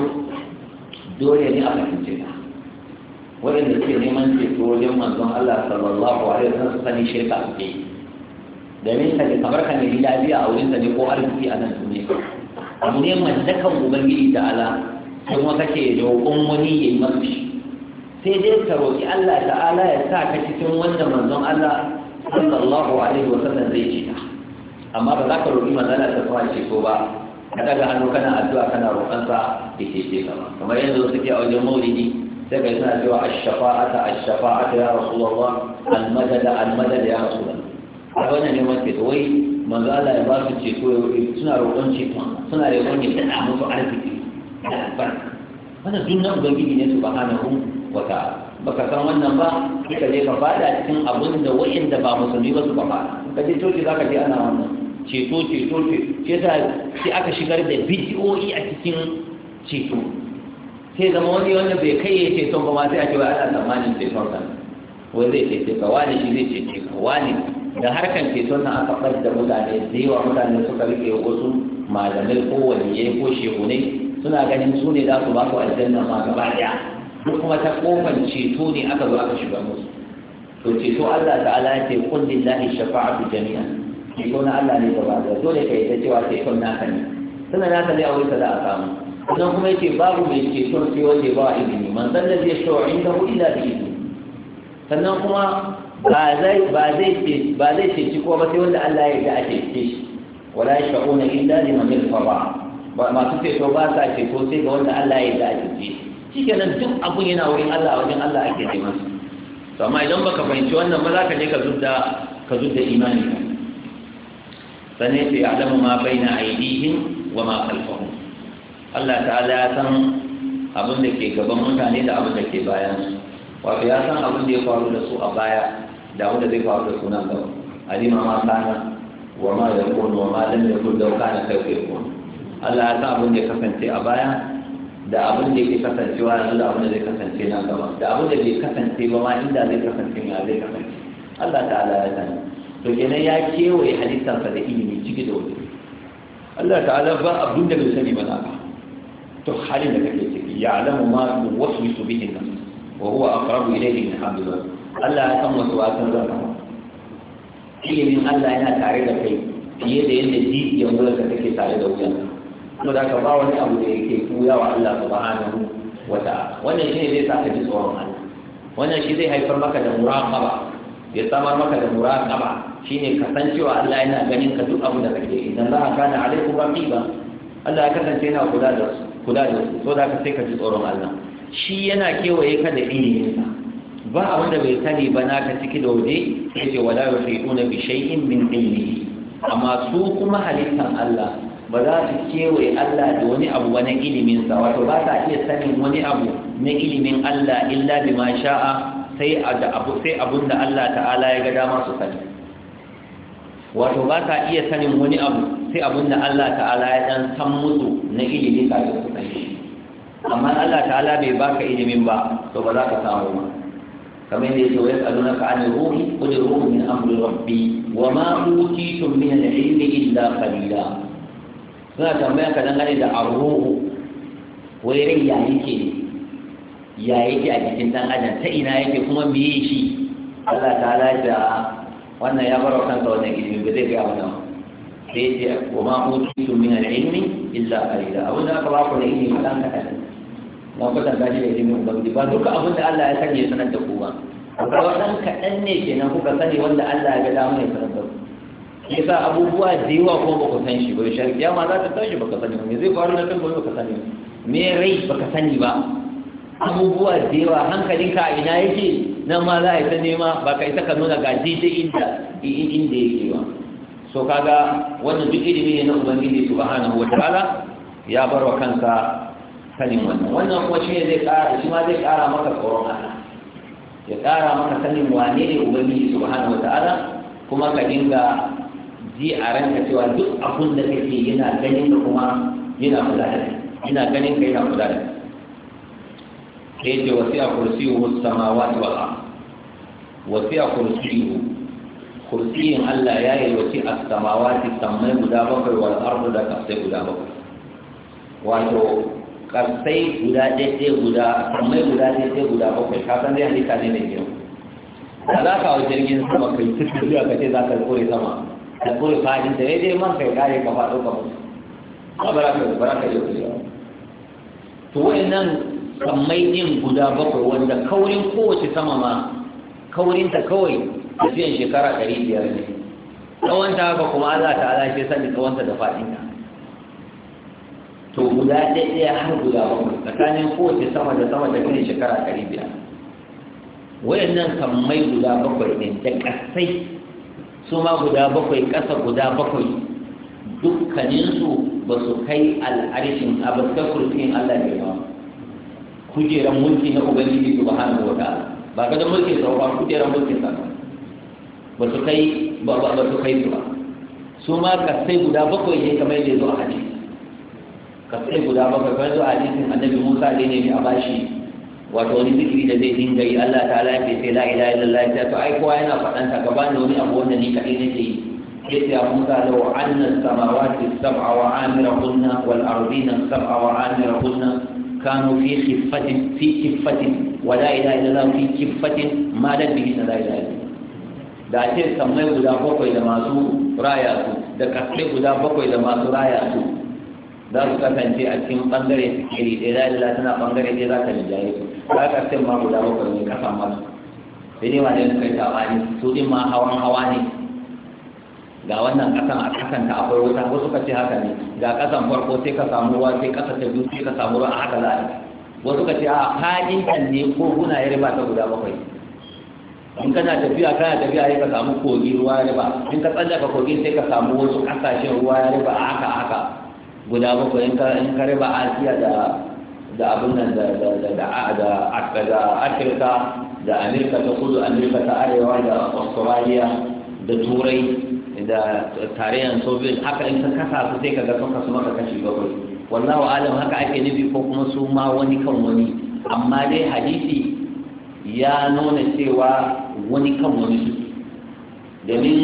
dole ne a fahimce ta wanda suke neman ceto wajen manzon Allah sallallahu alaihi wasallam su sani shirka suke yi domin ka kamar ka nemi lafiya a wurin sa ne ko arziki a nan duniya abu ne mallakan ubangiji ta'ala kuma kake roƙon wani yayi maka shi sai dai ka roƙi Allah ta'ala ya sa ka cikin wannan manzon Allah sallallahu alaihi wasallam zai ce ta amma ba za ka roƙi manzala ta tsawa ce ko ba ka daga hannu kana addu'a kana roƙon sa ya ce ce ka ba kamar yadda suke a wajen maulidi sai ka suna cewa ash-shafa'ata ash-shafa'ata ya rasulullah al-madad al-madad ya rasulullah a wannan ne wanda to wai manzo Allah ya ba su ceto suna roƙon ceto suna roƙon ya tada musu arziki da albarka wannan dunnan ubangiji ne subhanahu wa ta'ala baka san wannan ba ka je ka fada cikin abin da wayanda ba musulmi ba su ba fada ka je coci zaka je ana wannan ceto ceto ce sai sai aka shigar da bidiyoyi a cikin ceto sai zama wani wanda bai kai ya ceton ba ma sai a ce wai ana tsammanin ceton sa wai zai cece ka wani shi zai cece ka wani da harkan ceton nan aka bar da mutane da yawa mutane suka rike wasu malamai ko waliyai ko shehunai suna ganin su ne za su ba su aljanna ma gaba daya duk kuma ta kofar ceto ne aka zo aka shiga musu to ceto Allah ta'ala ya ce qul lillahi shafa'atu jami'an ceto na Allah ne gaba da dole kai ta cewa ceton naka ne suna naka ne a wurin da aka samu sannan kuma yace babu mai ceton sai wanda ba izini man zalla zai shawo inda hu illa bi izini sannan kuma ba zai ba zai ce ba zai ce ko ba sai wanda Allah ya yarda a ce shi wala yashfa'una illa liman yarda ba masu ceto ba sa ceto sai ga wanda Allah ya yarda a ce shi kenan duk abun yana wurin Allah wajen Allah ake neman su to amma idan baka fahimci wannan ba za ka je ka zudda ka zudda imani sannan sai ya'lamu ma baina aydihim wa ma khalfahum Allah ta'ala ya san abin da ke gaban mutane da abin da ke bayan su wato ya san abin da ya faru da su a baya da abin da zai faru da su nan gaba alima ma kana wa ma yakun wa ma lam yakun law kana kayfa yakun Allah ya san abin da ya kasance a baya da abin da yake kasancewa yanzu da abin da zai kasance nan gaba da abin da bai kasance ba ma inda zai kasance ya zai kasance Allah ta'ala ya sani to kenan ya kewaye halittarsa da ilimi ciki da waje Allah ta'ala ba abin da bai sani ba na ba to halin da kake ciki ya alamu ma waswisu bihi nafs wa huwa aqrabu ilayhi min hablillah Allah ya san wasu wasan zaka ilimin Allah yana tare da kai fiye da yadda jijiyar wurin da kake tare da wuyan to da ka ba wani abu da yake kuya wa Allah subhanahu wa ta'ala wannan shine zai sa ka ji tsoron Allah wannan shi zai haifar maka da muraqaba ya samar maka da muraqaba shine kasancewa Allah yana ganin ka duk abu da kake idan za ka kana alaikum raqiba Allah ya kasance yana kula da su kula da su so da ka sai ka ji tsoron Allah shi yana kewaye ka da iliminsa ba abin da bai sani ba naka ciki da waje sai ce wala yuhituna bi shay'in min ilmihi amma su kuma halittan Allah ba za su kewaye Allah da wani abu na iliminsa wato ba sa iya sanin wani abu na ilimin Allah illa bima sha'a sai da abu sai abun da Allah ta'ala ya ga dama su sani wato ba sa iya sanin wani abu sai abin da Allah ta'ala ya dan san musu na ilimi kafin su san shi amma Allah ta'ala bai baka ilimin ba to ba za ka samu ba kamar da yake wayar aluna ka an ruhi qul ruhu min amri rabbi wa ma utitum min al-ilmi illa qalila suna tambaya ka dangane da arruhu wai rai ya yake ya yake a jikin dan adam ta ina yake kuma me shi Allah ta'ala ya wannan ya bar kansa wannan ilimi ba zai ga wannan sai ce wa ma utitu min al-ilmi illa qalila abun da aka ba ku da ilimi dan kadan ba ku da gaji da ilimi ba ba duka abun da Allah ya sani ya sanar da ku ba akwai wannan kadan ne kenan kuka sani wanda Allah ya ga dama ya sanar da ku yasa abubuwa da yawa ko ba ku san shi ba shi kiyama za ta tashi baka sani me zai faru na kan gobe baka sani me rai baka sani ba abubuwa da yawa hankalinka a ina yake nan ma za a yi ta nema ba ka isa ka nuna gaji da inda inda yake ba so kaga wannan duk ilimi ne na ubangiji subhanahu wataala ya bar wa kansa sanin wannan wannan kuma shi ne zai ƙara shi ma zai ƙara maka tsoron Allah ya ƙara maka sanin wane ne ubangiji subhanahu wataala kuma ka dinga ji a ranka cewa duk abun da kake yana ganin ka kuma yana kula da kai yana ganin ka yana kula da kai sai ce wasi'a kursiyuhu as-samawati wal ard wasi'a kursiyuhu kursiyin Allah ya yi wasi as-samawati sammai guda bakwai wal ardu da kasai guda bakwai wato kasai guda ɗaya guda sammai guda ɗaya guda bakwai ka san dai halitta ne da yau da za ka wa jirgin sama kai tutu zuwa ka ce za ka kore sama ka kore fadin da ya dai man kai kare ka faɗo ka mutu ba bara ka bara ka yi kurewa to wayannan sammai din guda bakwai wanda kaurin kowace sama ma kaurinta kawai tafiyan shekara ɗari biyar ne tsawonta haka kuma Allah ta'ala shi sani tsawonta da faɗinta to guda ɗaya har guda bakwai tsakanin kowace sama da sama da kai shekara ɗari biyar wayannan sammai guda bakwai ne da ƙasai su ma guda bakwai ƙasa guda bakwai dukkaninsu ba su kai al'arshin abasar kurfin Allah ne ba kujeran mulki na ubangiji subhanahu wa ta'ala ba ga da mulkin sa ba kujeran mulkin sa ba su kai ba ba su kai su ba su ma kasai guda bakwai ne kamar yadda zo a hadisi kasai guda bakwai kamar zo a hadisin annabi Musa ne ne a bashi wato wani zikiri da zai dinga yi Allah ta'ala ya ce la ilaha illallah ta to ai kowa yana faɗan ta gaba ne wani abu wanda ni kadai nake yi yace ya Musa law anna as-samawati as-sab'a wa 'amirahunna wal ardina as-sab'a wa 'amirahunna كانوا في خفة في كفة ولا إله إلا الله في كفة ما لم به لا إله إلا الله da ce sammai guda bakwai da masu raya su da kasai guda bakwai da masu raya su za su kasance a cikin bangare su kiri ɗaya da ila tana bangare ɗaya za ka lijaye su za ka kasai ma guda bakwai ne kasan masu sai dai wani suka yi sabani su din ma hawan hawa ne ga wannan kasan a kasan ta akwai wuta wasu suka ce haka ne ga kasan farko sai ka samu ruwa sai kasa ta biyu sai ka samu ruwa a haka za a wasu suka ce a fadin kan ne ko guna ya riba ta guda bakwai in kana tafiya kana tafiya sai ka samu kogi ruwa ya riba in ka tsallaka kogi sai ka samu wasu kasashen ruwa ya riba a haka haka guda bakwai in ka in ka riba Asiya da da abin nan da da da da da Afirka da Amerika ta kudu Amerika ta arewa da Australia da Turai da tarayyar Soviet haka in ka kasa su sai ka ga sun kasu maka kashi bakwai wallahu alam haka ake nufi ko kuma su ma wani kan wani amma dai hadisi ya nuna cewa wani kan wani su domin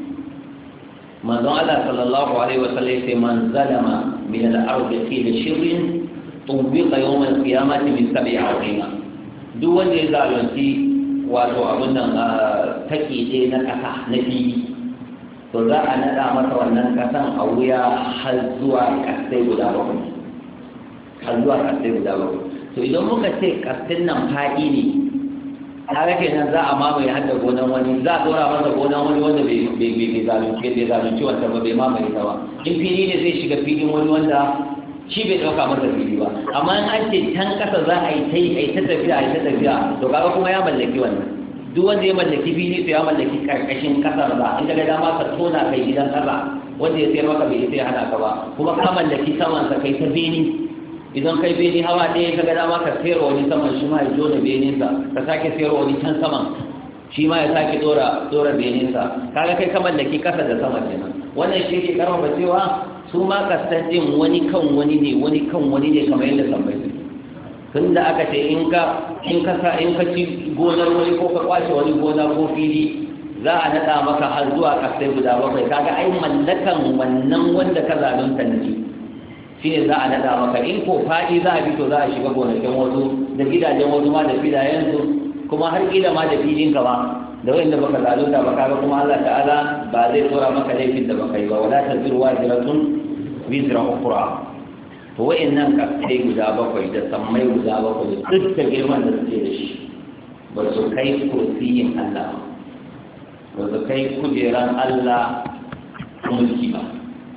manzon Allah sallallahu alaihi wa sallam sai man zalama min al-ardi fi shirrin tubiqa yawm al-qiyamati min sab'i azima duk wanda ya zalunci wato abin nan take dai na kasa na biyu to za a nada masa wannan kasan a wuya har zuwa kasai guda bakwai har zuwa kasai guda bakwai to idan muka ce kasin nan faɗi ne tare kenan za a mamaye hadda gonan wani za a dora masa gonan wani wanda bai zalunci bai zalunci wanda ba bai mamaye ta ba in fili ne zai shiga filin wani wanda shi bai dauka masa fili ba amma in an ce can kasa za a yi ta yi a yi ta tafiya a yi ta tafiya to kaga kuma ya mallaki wannan duk wanda ya mallaki fili to ya mallaki karkashin kasar ba in daga dama ka tona kai gidan kasa wanda ya sayar maka bai sai hana ka ba kuma ka mallaki saman sa kai ta beni idan kai beni hawa ɗaya ka ga dama ka sayar wani saman shi ma ya zo da benin sa ka sake sayar wani can saman shi ma ya sake dora dora benin sa kaga kai ka mallaki kasa da sama kenan wannan shi ke karfafa cewa su ma kasan din wani kan wani ne wani kan wani ne kamar yadda tambayi su tun da aka ce in ka in ka sa in ka ci gonar wani ko ka kwace wani gona ko fili za a nada maka har zuwa kasai guda bakwai kaga ai mallakan wannan wanda ka zalunta ne shine za a nada maka in ko fadi za a bi to za a shiga gonakin wasu da gidajen wasu ma da filayen su kuma har gida ma da filin ka ba da wanda baka zalunta ba kaga kuma Allah ta'ala ba zai tsora maka laifin da baka yi ba wala taziru wajiratun wizra ukhra to wayannan kasai guda bakwai da sammai guda bakwai duk da girman da suke da shi ba su kai kursiyin Allah ba su kai kujeran Allah mulki ba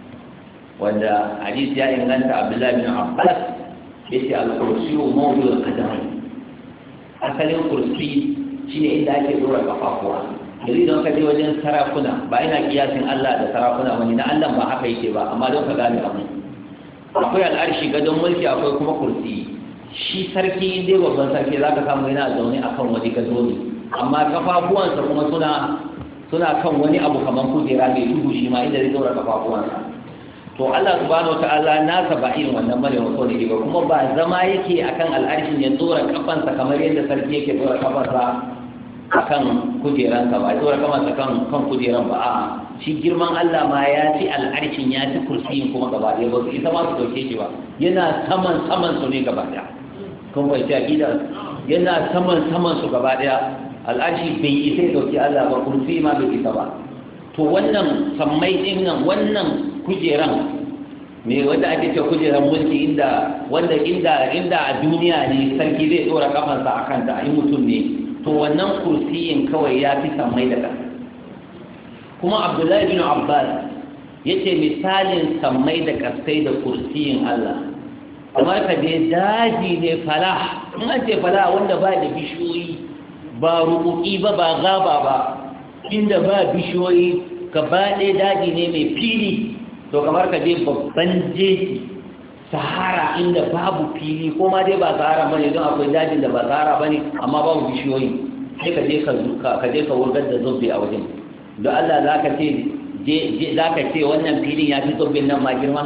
wanda hadisi ya inganta Abdullahi bin Abbas yace al-kursiyyu mawdu'ul qadam asalin kursi shine inda ake dora kafafuwa yanzu idan ka je wajen sarakuna ba ina kiyasin Allah da sarakuna wani na Allah ba haka yake ba amma don ka gane abu akwai al'arshi gadon mulki akwai kuma kursi shi sarki dai babban sarki za ka samu yana zaune akan wani gado ne amma kafafuwansa kuma suna suna kan wani abu kamar kujera mai tudu shi ma inda zai dora kafafuwansa to Allah subhanahu wataala nasa ba irin wannan bane wato ne ba kuma ba zama yake akan al'arshin ya dora kafansa kamar yadda sarki yake dora kafansa akan kujeransa ba dora kafansa kan kan kujeran ba a'a shi girman Allah ma ya ci al'arshin ya ci kursiyin kuma gaba ɗaya ba su isa ma su dauke shi ba yana saman saman su ne gaba ɗaya kun bai ta gida yana saman saman su gaba ɗaya al'arshi bai isa ya dauki Allah ba kursi ma bai isa ba to wannan sammai din nan wannan kujeran me wanda ake cewa kujeran mulki inda wanda inda inda a duniya ne sarki zai dora kafansa akan ta in mutum ne to wannan kursiyin kawai ya fi sammai da ƙasa kuma Abdullahi bin Abbas yace misalin sammai da ƙasai da kursiyin Allah kamar ka je daji ne falah in an ce falah wanda ba da bishiyoyi ba rubuki ba ba gaba ba inda ba bishiyoyi gaba ɗaya daji ne mai fili to kamar ka je babban jeji sahara inda babu fili ko ma dai ba sahara bane don akwai dajin da ba sahara bane amma babu bishiyoyi sai ka je ka ka je ka wurgar da zubbi a wajen don Allah zaka ce je zaka ce wannan filin ya fi zubbin nan ma girma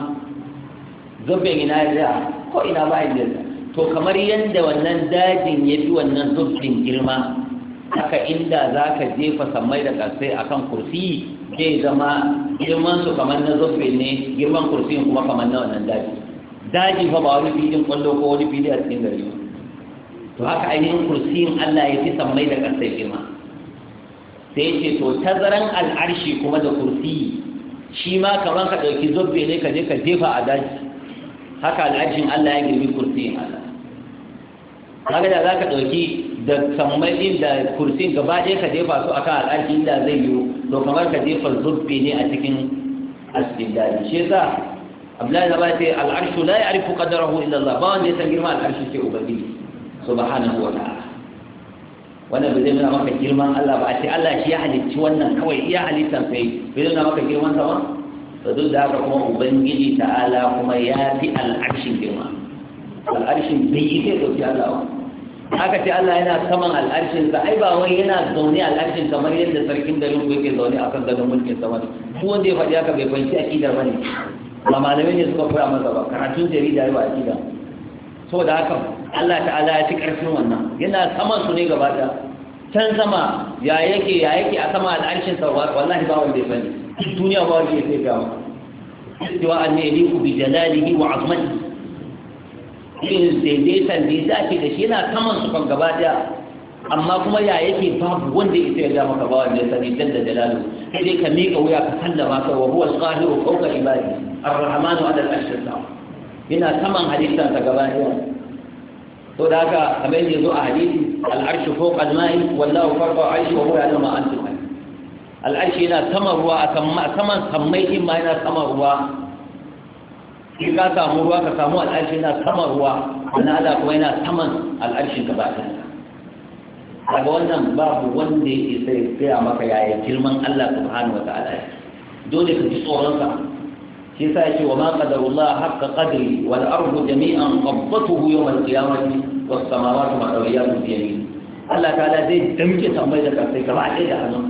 zubbin ina ya ko ina ba inda to kamar yanda wannan dajin ya fi wannan zubbin girma haka inda zaka jefa sammai da kasai akan kursi zai zama girman su kamar na zubbe ne girman kursiyin kuma kamar na wannan daji daji fa ba wani filin kwallo ko wani fili a cikin gari to haka ainihin kursiyin Allah ya fi sammai da ƙasai girma sai ce to tazaran al'arshi kuma da kursiyi shi ma kamar ka ɗauki zubbe ne ka je ka jefa a daji haka al'arshin Allah ya girbi kursiyin Allah kaga da za ka ɗauki da sammai din da kursin gaba ɗaya ka jefa su akan al'arshi da zai yi to kamar ka jefa zubbi ne a cikin asjidadi shi yasa Abdullahi da ba ce al'arshu la ya'rifu qadrahu illa Allah ba wanda ya san girman al'arshi sai ubangiji subhanahu wa ta'ala wannan bai zai nuna maka girman Allah ba a ce Allah shi ya halicci wannan kawai iya halittan sai bai nuna maka girman sa ba to duk da haka kuma ubangiji ta'ala kuma ya fi al'arshin girma al'arshin bai yi sai dauki Allah ba haka ce Allah yana saman al'arshin sa ai ba wai yana zaune al'arshin kamar yadda sarkin garin ku yake zaune akan gadon mulkin sa wani duk wanda ya faɗi haka bai fahimci akidar bane ba malamai ne suka koya masa ba karatun jarida yau akida saboda haka Allah ta'ala ya fi karfin wannan yana saman su ne gaba da can sama ya yake ya yake a sama al'arshin sa wallahi ba wanda ya sani duk duniya ba wanda ya sai ga mu istiwa an yaliku bi jalalihi wa azmatihi in daidaitan da ya dace da shi yana saman su kan gaba daya amma kuma ya yake babu wanda ya sai ga maka ba wanda ya sani jalla jalalu sai dai ka miƙa wuya ka sallama ka wa huwa al-qahiru fawqa ibadi ar-rahmanu 'ala al-'arshi istawa yana saman hadisan sa gaba daya to da haka kamar yadda zo a hadisi al-'arshu fawqa al-ma'i wallahu fawqa al-'arshi wa huwa ya'lamu ma antum al-'arshi yana saman ruwa a saman sammai din ma yana saman ruwa in ka samu ruwa ka samu al'arshi na saman ruwa wani ala kuma yana saman al'arshin ka ba ta daga wannan babu wanda ya isa ya gaya maka yaya girman Allah subhanahu wa ta'ala dole ka ji tsoronsa shi yasa yake wa ma qadarullah haqqa qadri wal ardu jami'an qabdatuhu yawm al-qiyamati was samawati ma'awiyatun bi yamin Allah ta'ala zai damke tambayar da kai gaba ɗaya da hannun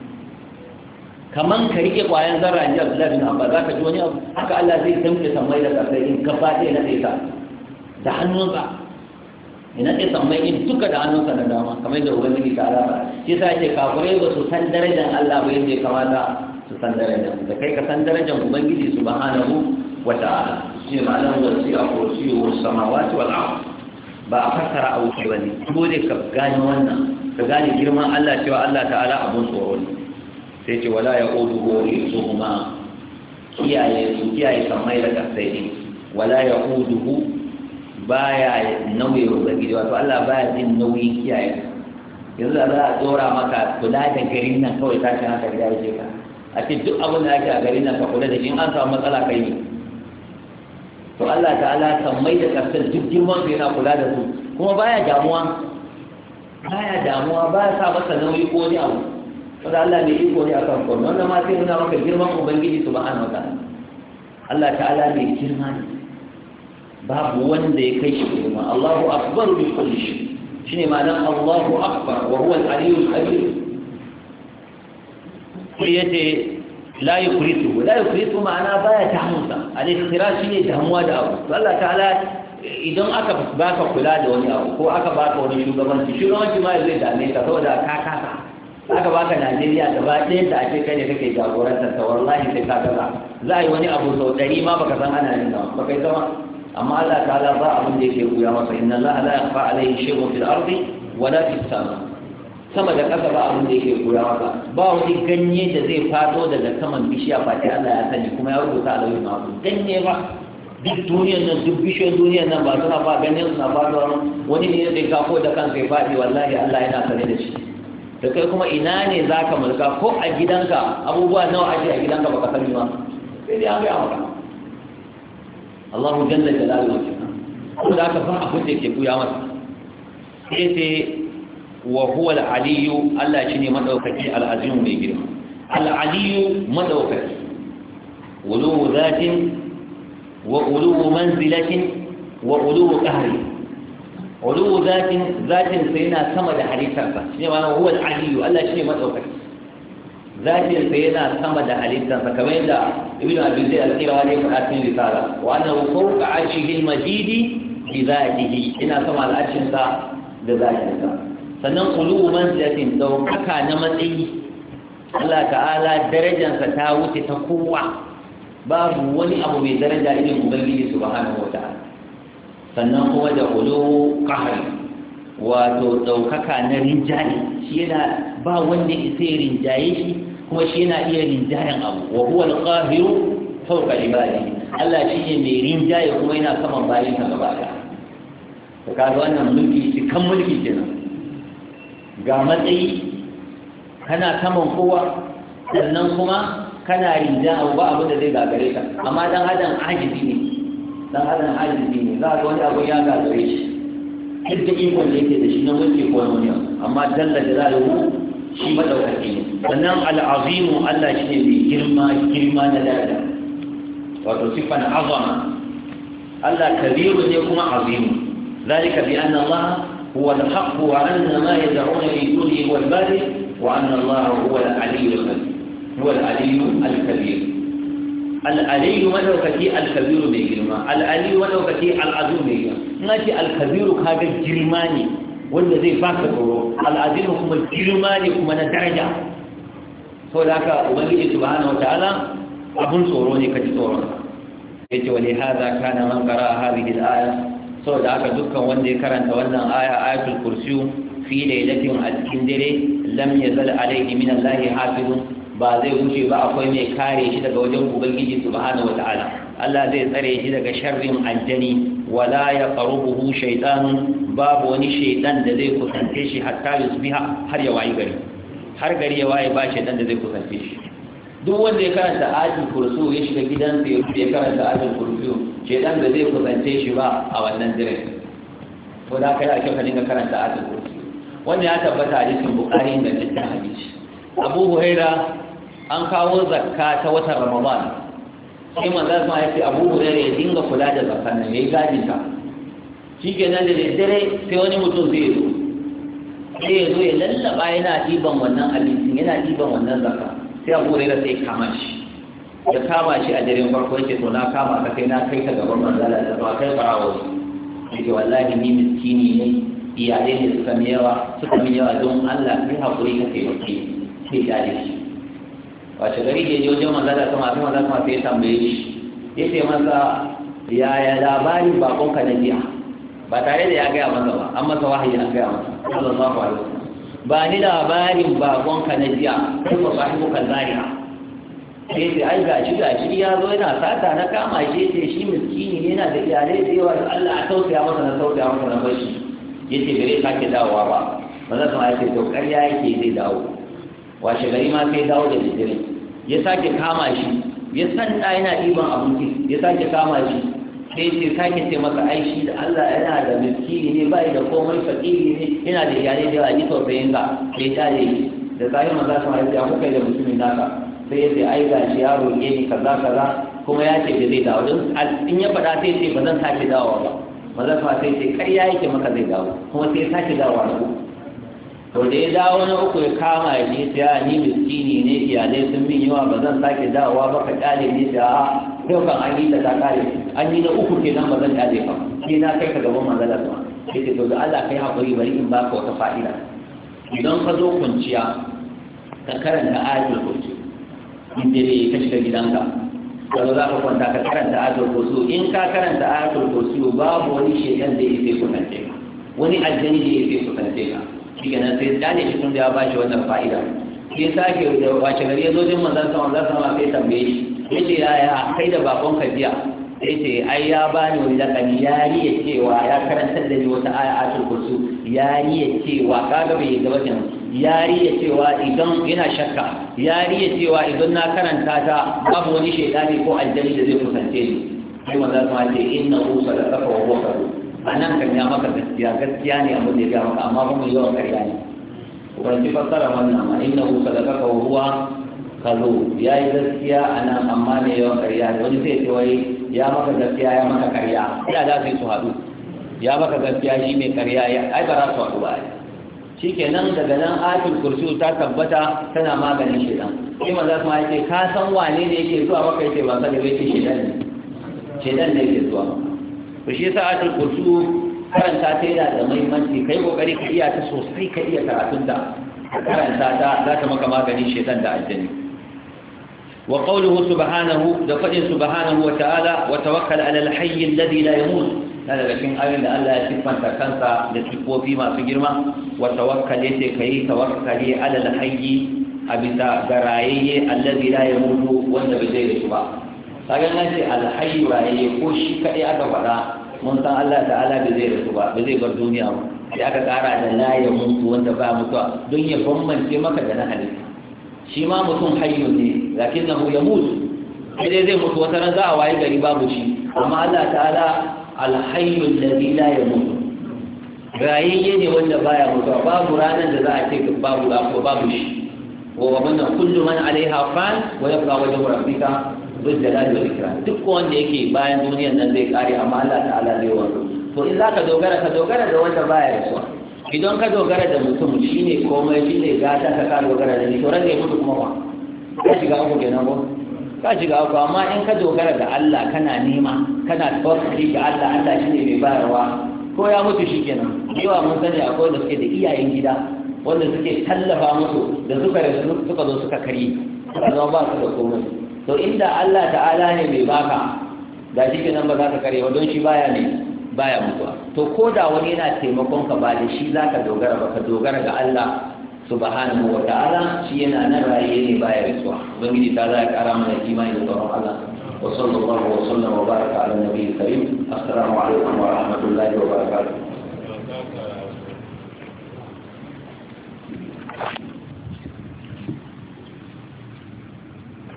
kaman ka rike kwayan zarra inji Abdullahi bin Abbas zaka ji wani abu haka Allah zai tamke sammai da kasai in gaba ɗaya na ɗaya da hannunsa ina ɗaya sammai in duka da hannunsa na dama kamar yadda ubangiji ta alaba shi yasa yake kafirai ba su san darajar Allah ba yadda ya kamata su san darajar da kai ka san darajar ubangiji subhanahu wa ta'ala shi ma'anar wasi a kursiyu samawati wal ard ba a fassara a wuce bane dole ka gane wannan ka gane girman Allah cewa Allah ta'ala abun tsoro ne sai ce wala ya ƙudu hori su kuma kiyaye su kiyaye sammai da ƙasai ne wala ya ƙudu hu ba ya nauyi rubagi wato Allah ba ya jin nauyin kiyaye yanzu da za a tsora maka kula da garin nan kawai tashin haka da ya ce ka a ce duk abin da ake a garin nan ka kula da shi an samu matsala kai ne to Allah ta'ala sammai da ƙasai duk girman su yana kula da su kuma baya damuwa baya damuwa ba ya sa masa nauyi ko wani abu wanda Allah ne iko ne akan komai wannan ma sai nuna maka girman ubangiji subhanahu wa ta'ala Allah ta'ala ne girma ne babu wanda ya kai shi girma Allahu akbar bi kulli shay shine ma'anar Allahu akbar wa huwa al-aliyyul kabir yace la yukritu la yukritu ma'ana baya tahmusa al-ikhtira shine damuwa da abu to Allah ta'ala idan aka baka kula da wani abu ko aka baka wani shugabanci shugabanci ma zai dame ka saboda ka kasa aka baka Najeriya gaba ɗayan da ake kai ne kake jagorantar ta wallahi sai ka gaza za a yi wani abu sau ɗari ma baka san ana yin ba baka yi sama amma Allah ta'ala ba abin da yake koya masa inna Allah la yakhfa alayhi shay'un fil ardi wa la fis sama sama da ƙasa ba abin da yake koya masa ba wani ganye da zai fado daga saman bishiya fati Allah ya sani kuma ya rubuta a lauyin masu ganye ba duk duniyar nan duk bishiyar duniyar nan ba suna fa ganyen suna fadowa wani ne zai kafo da kansa ya faɗi wallahi Allah yana sane da shi da kai kuma ina ne za ka mulka ko a gidanka abubuwa nawa ake a gidanka baka sani ba sai dai an gaya maka Allahu jalla jalaluhu ko da ka ba abin da yake buya masa sai sai wa huwa al-aliyyu Allah shine madaukaki al-azim mai girma al-aliyyu madaukaki ulu zatin wa ulu manzilatin wa ulu qahri ulu zatin zatin sai yana sama da halittarsa shine ma'ana huwa al-aliyyu Allah shine madaukaki zatin sai yana sama da halittarsa kamar yadda ibnu abi zayd al-qirawani ya faɗa cikin risala wa annahu fawqa 'arshihi al-majidi bi zatihi ina sama al-arshin sa da zatinsa sannan ulu manzilatin daukaka na matsayi Allah ta'ala darajarsa ta wuce ta kowa babu wani abu mai daraja irin ubangiji subhanahu wa ta'ala sannan kuma da ulu qahri wato daukaka na rinjaye shi yana ba wanda isa ya rinjaye shi kuma shi yana iya rinjayen abu wa huwa al-qahiru fawqa ibadihi Allah shi ne mai rinjaye kuma yana saman bayin sa gaba ɗaya to kaga wannan mulki shi kan mulki kenan ga matsayi kana saman kowa sannan kuma kana rinja abu ba abin da zai gagare ka amma dan adam ajizi ne dan adam ajizi ne za ga wani abu ya gagare shi duk da ikon da yake da shi na mulki ko wani amma dalla jalaluhu shi madaukaki ne sannan al'azimu Allah shi ne mai girma girma na dada wato sifan azama Allah kabiru ne kuma azimu zalika bi anna Allah huwa al-haqq wa anna ma yad'una min dunihi huwa al-batil wa anna Allah huwa al-aliyyu al-kabir huwa al-aliyyu al-kabir al-aliyyu madaukaki al-kabiru mai girma al-aliyyu madaukaki al-azim mai girma nace al-kabiru kaga girma ne wanda zai baka tsoro al'azimu kuma girma ne kuma na daraja sau da haka ubangiji subhanahu wataala abun tsoro ne kaji tsoron yace wani hada kana man qara hadhihi al-aya sau da haka dukkan wanda ya karanta wannan aya ayatul kursi fi lailatin al-cikin dare lam yazal alayhi min allahi hafizun ba zai wuce ba akwai mai kare shi daga wajen ubangiji subhanahu wataala Allah zai tsare shi daga sharrin aljani wala yaqrubuhu shaytanun babu wani shaidan da zai kusance shi hatta yusbiha har ya wayi gari har gari ya waye ba shaidan da zai kusance shi duk wanda ya karanta ayatul kursi ya shiga gidansa ya karanta ayatul kursi shaidan da zai kusance shi ba a wannan dare ko da kai ake ka dinga karanta ayatul kursi wanda ya tabbata a cikin bukhari da cikin hadisi abu huraira an kawo zakka ta watan ramadan sai manzo ma ya ce abu huraira ya dinga kula da zakkan nan yayi gadin ta shi ke nan da daddare sai wani mutum zai zo sai ya zo ya lallaba yana ɗiban wannan abincin yana ɗiban wannan zaka sai a kore da sai kama shi ya kama shi a daren farko yake to na kama ka kai na kai ka gaban manzala da ba kai farawo ne yake wallahi ni miskini ne iyalai ne suka mi yawa suka mi yawa don Allah kai haƙuri ka taimake sai ya da shi wace gari ke je wajen manzala sama sai manzala sama sai ya tambaye shi ya ce masa yaya labarin bakonka na jiya ba tare da ya gaya masa ba an masa wahayi an gaya masa sallallahu alaihi wasallam ba ni labarin bakonka na jiya kai ba sahibu kan zariya sai sai ai gashi gashi ya zo yana sata na kama shi sai shi miskini ne yana da iyalai da yawa Allah a tausaya masa na tausaya masa na bashi yace gare sake dawowa ba maza kuma ya ce to ƙarya yake zai dawo washe gari ma sai dawo da daddare ya sake kama shi ya san da yana ɗiban abinci ya sake kama shi sai ce sake ce masa aishi da Allah yana da miskini ne bai da komai fakiri ne yana da iyalai da yawa ji tausayin ka sai ta ne da zahir maza su ma ya muka da mutumin naka sai ya ce ai ga shi ya roƙe ni kaza kaza kuma ya ce da zai dawo don in ya faɗa sai ce ba zan sake dawowa ba maza su ma sai ce ƙarya yake maka zai dawo kuma sai ya sake dawowa na uku to da ya dawo na uku ya kama ya ce ya ni miskini ne iyalai sun min yawa ba zan sake dawowa ba ka ƙyale ne sai a yau kan an yi ta ta kare an yi na uku ke nan ba zan yaje ba sai na kai ka gaban manzala sama sai ce to da Allah kai haƙuri bari in baka wata fa'ida idan ka zo kunciya ka karanta ayatul kursi in dare ka shiga gidanka ka zo za ka kwanta ka karanta ayatul kursi in ka karanta ayatul kursi babu wani shekan da yake kusance ka wani aljani da yake kusance ka shi kenan sai dane shi tun da ya bashi wannan fa'ida sai sake da wace gari ya zo jin manzon sama manzon sama sai tambaye shi yace yaya kai da bakon ka jiya sai ce ai ya bani wani lakani ya riya cewa ya karantar da ni wata aya ayatul kursi ya riya cewa kaga bai gaba kenan ya riya cewa idan yana shakka ya riya cewa idan na karanta ta babu wani shaytani ko aljani da zai kusance ni sai manzo kuma ce innahu sadaqaka wa huwa kadhub anan kan ya maka gaskiya gaskiya ne amma da ya maka amma kuma yawan ƙarya ne ubangiji fassara wannan amma innahu sadaqaka wa huwa kazo ya yi gaskiya a nan amma ne yawan karya da wani zai ce wai ya maka gaskiya ya maka karya ya za su yi su haɗu ya maka gaskiya shi mai karya ya ai ba za su haɗu ba shi ke nan daga nan ayatul kursi ta tabbata tana maganin shedan sai maza su ma ce ka san wane ne yake zuwa maka yake ba sa da yake shedan ne shedan ne yake zuwa to shi yasa ayatul kursi karanta ta yana da muhimmanci kai kokari ka iya ta sosai ka iya karatun da karanta ta za ta maka maganin shedan da aljani وقوله سبحانه دفع سبحانه وتعالى وتوكل على الحي الذي لا يموت هذا لكن أيضا ألا يتفن تكنسى لتكو فيما في جرمه وتوكل يتكي توكلي على الحي أبتا قرائي الذي لا يموت وأن بزير سبا فقال نسي الحي رأيه كوشي كأي أكبر mun san Allah ta'ala bai zai rasu ba bai zai bar duniya ba sai aka kara da la ya mutu wanda ba mutuwa don ya bambance maka da na halitta shi ma mutum hayyu ne lakinnahu yamut sai dai zai mutu wata ran za a waye gari babu shi amma Allah ta'ala al-hayyu alladhi la yamut rayayye ne wanda baya mutuwa babu ranar da za a ce babu ko babu shi wa wannan kullu man alaiha fan wa yabqa wajhu rabbika bil jalali wal ikram duk wanda yake bayan duniyar nan zai kare amma Allah ta'ala zai wanzu to in zaka dogara ka dogara da wanda baya rasuwa idan ka dogara da mutum shine komai shine gata ka ka dogara da ni to ran da mutu kuma ba ka shiga uku kenan ko ka shiga uku amma in ka dogara da Allah kana nema kana tawakkali ga Allah Allah shine mai bayarwa ko ya mutu shikenan yawa mun sani akwai da suke da iyayen gida wanda suke tallafa musu da suka rasu suka zo suka kari suka zama ba su da komai to inda Allah ta'ala ne mai baka da shi kenan ba za ka kare ba don shi baya ne baya mutuwa to ko da wani yana taimakon ka ba da shi za ka dogara ba ka dogara ga Allah subhanahu wa ta'ala shi yana nan raye ne baya rasuwa ubangiji ta za ya kara mana imani da tsoron Allah wa sallallahu wa sallam wa baraka ala nabiyyi karim assalamu alaikum wa rahmatullahi wa barakatuh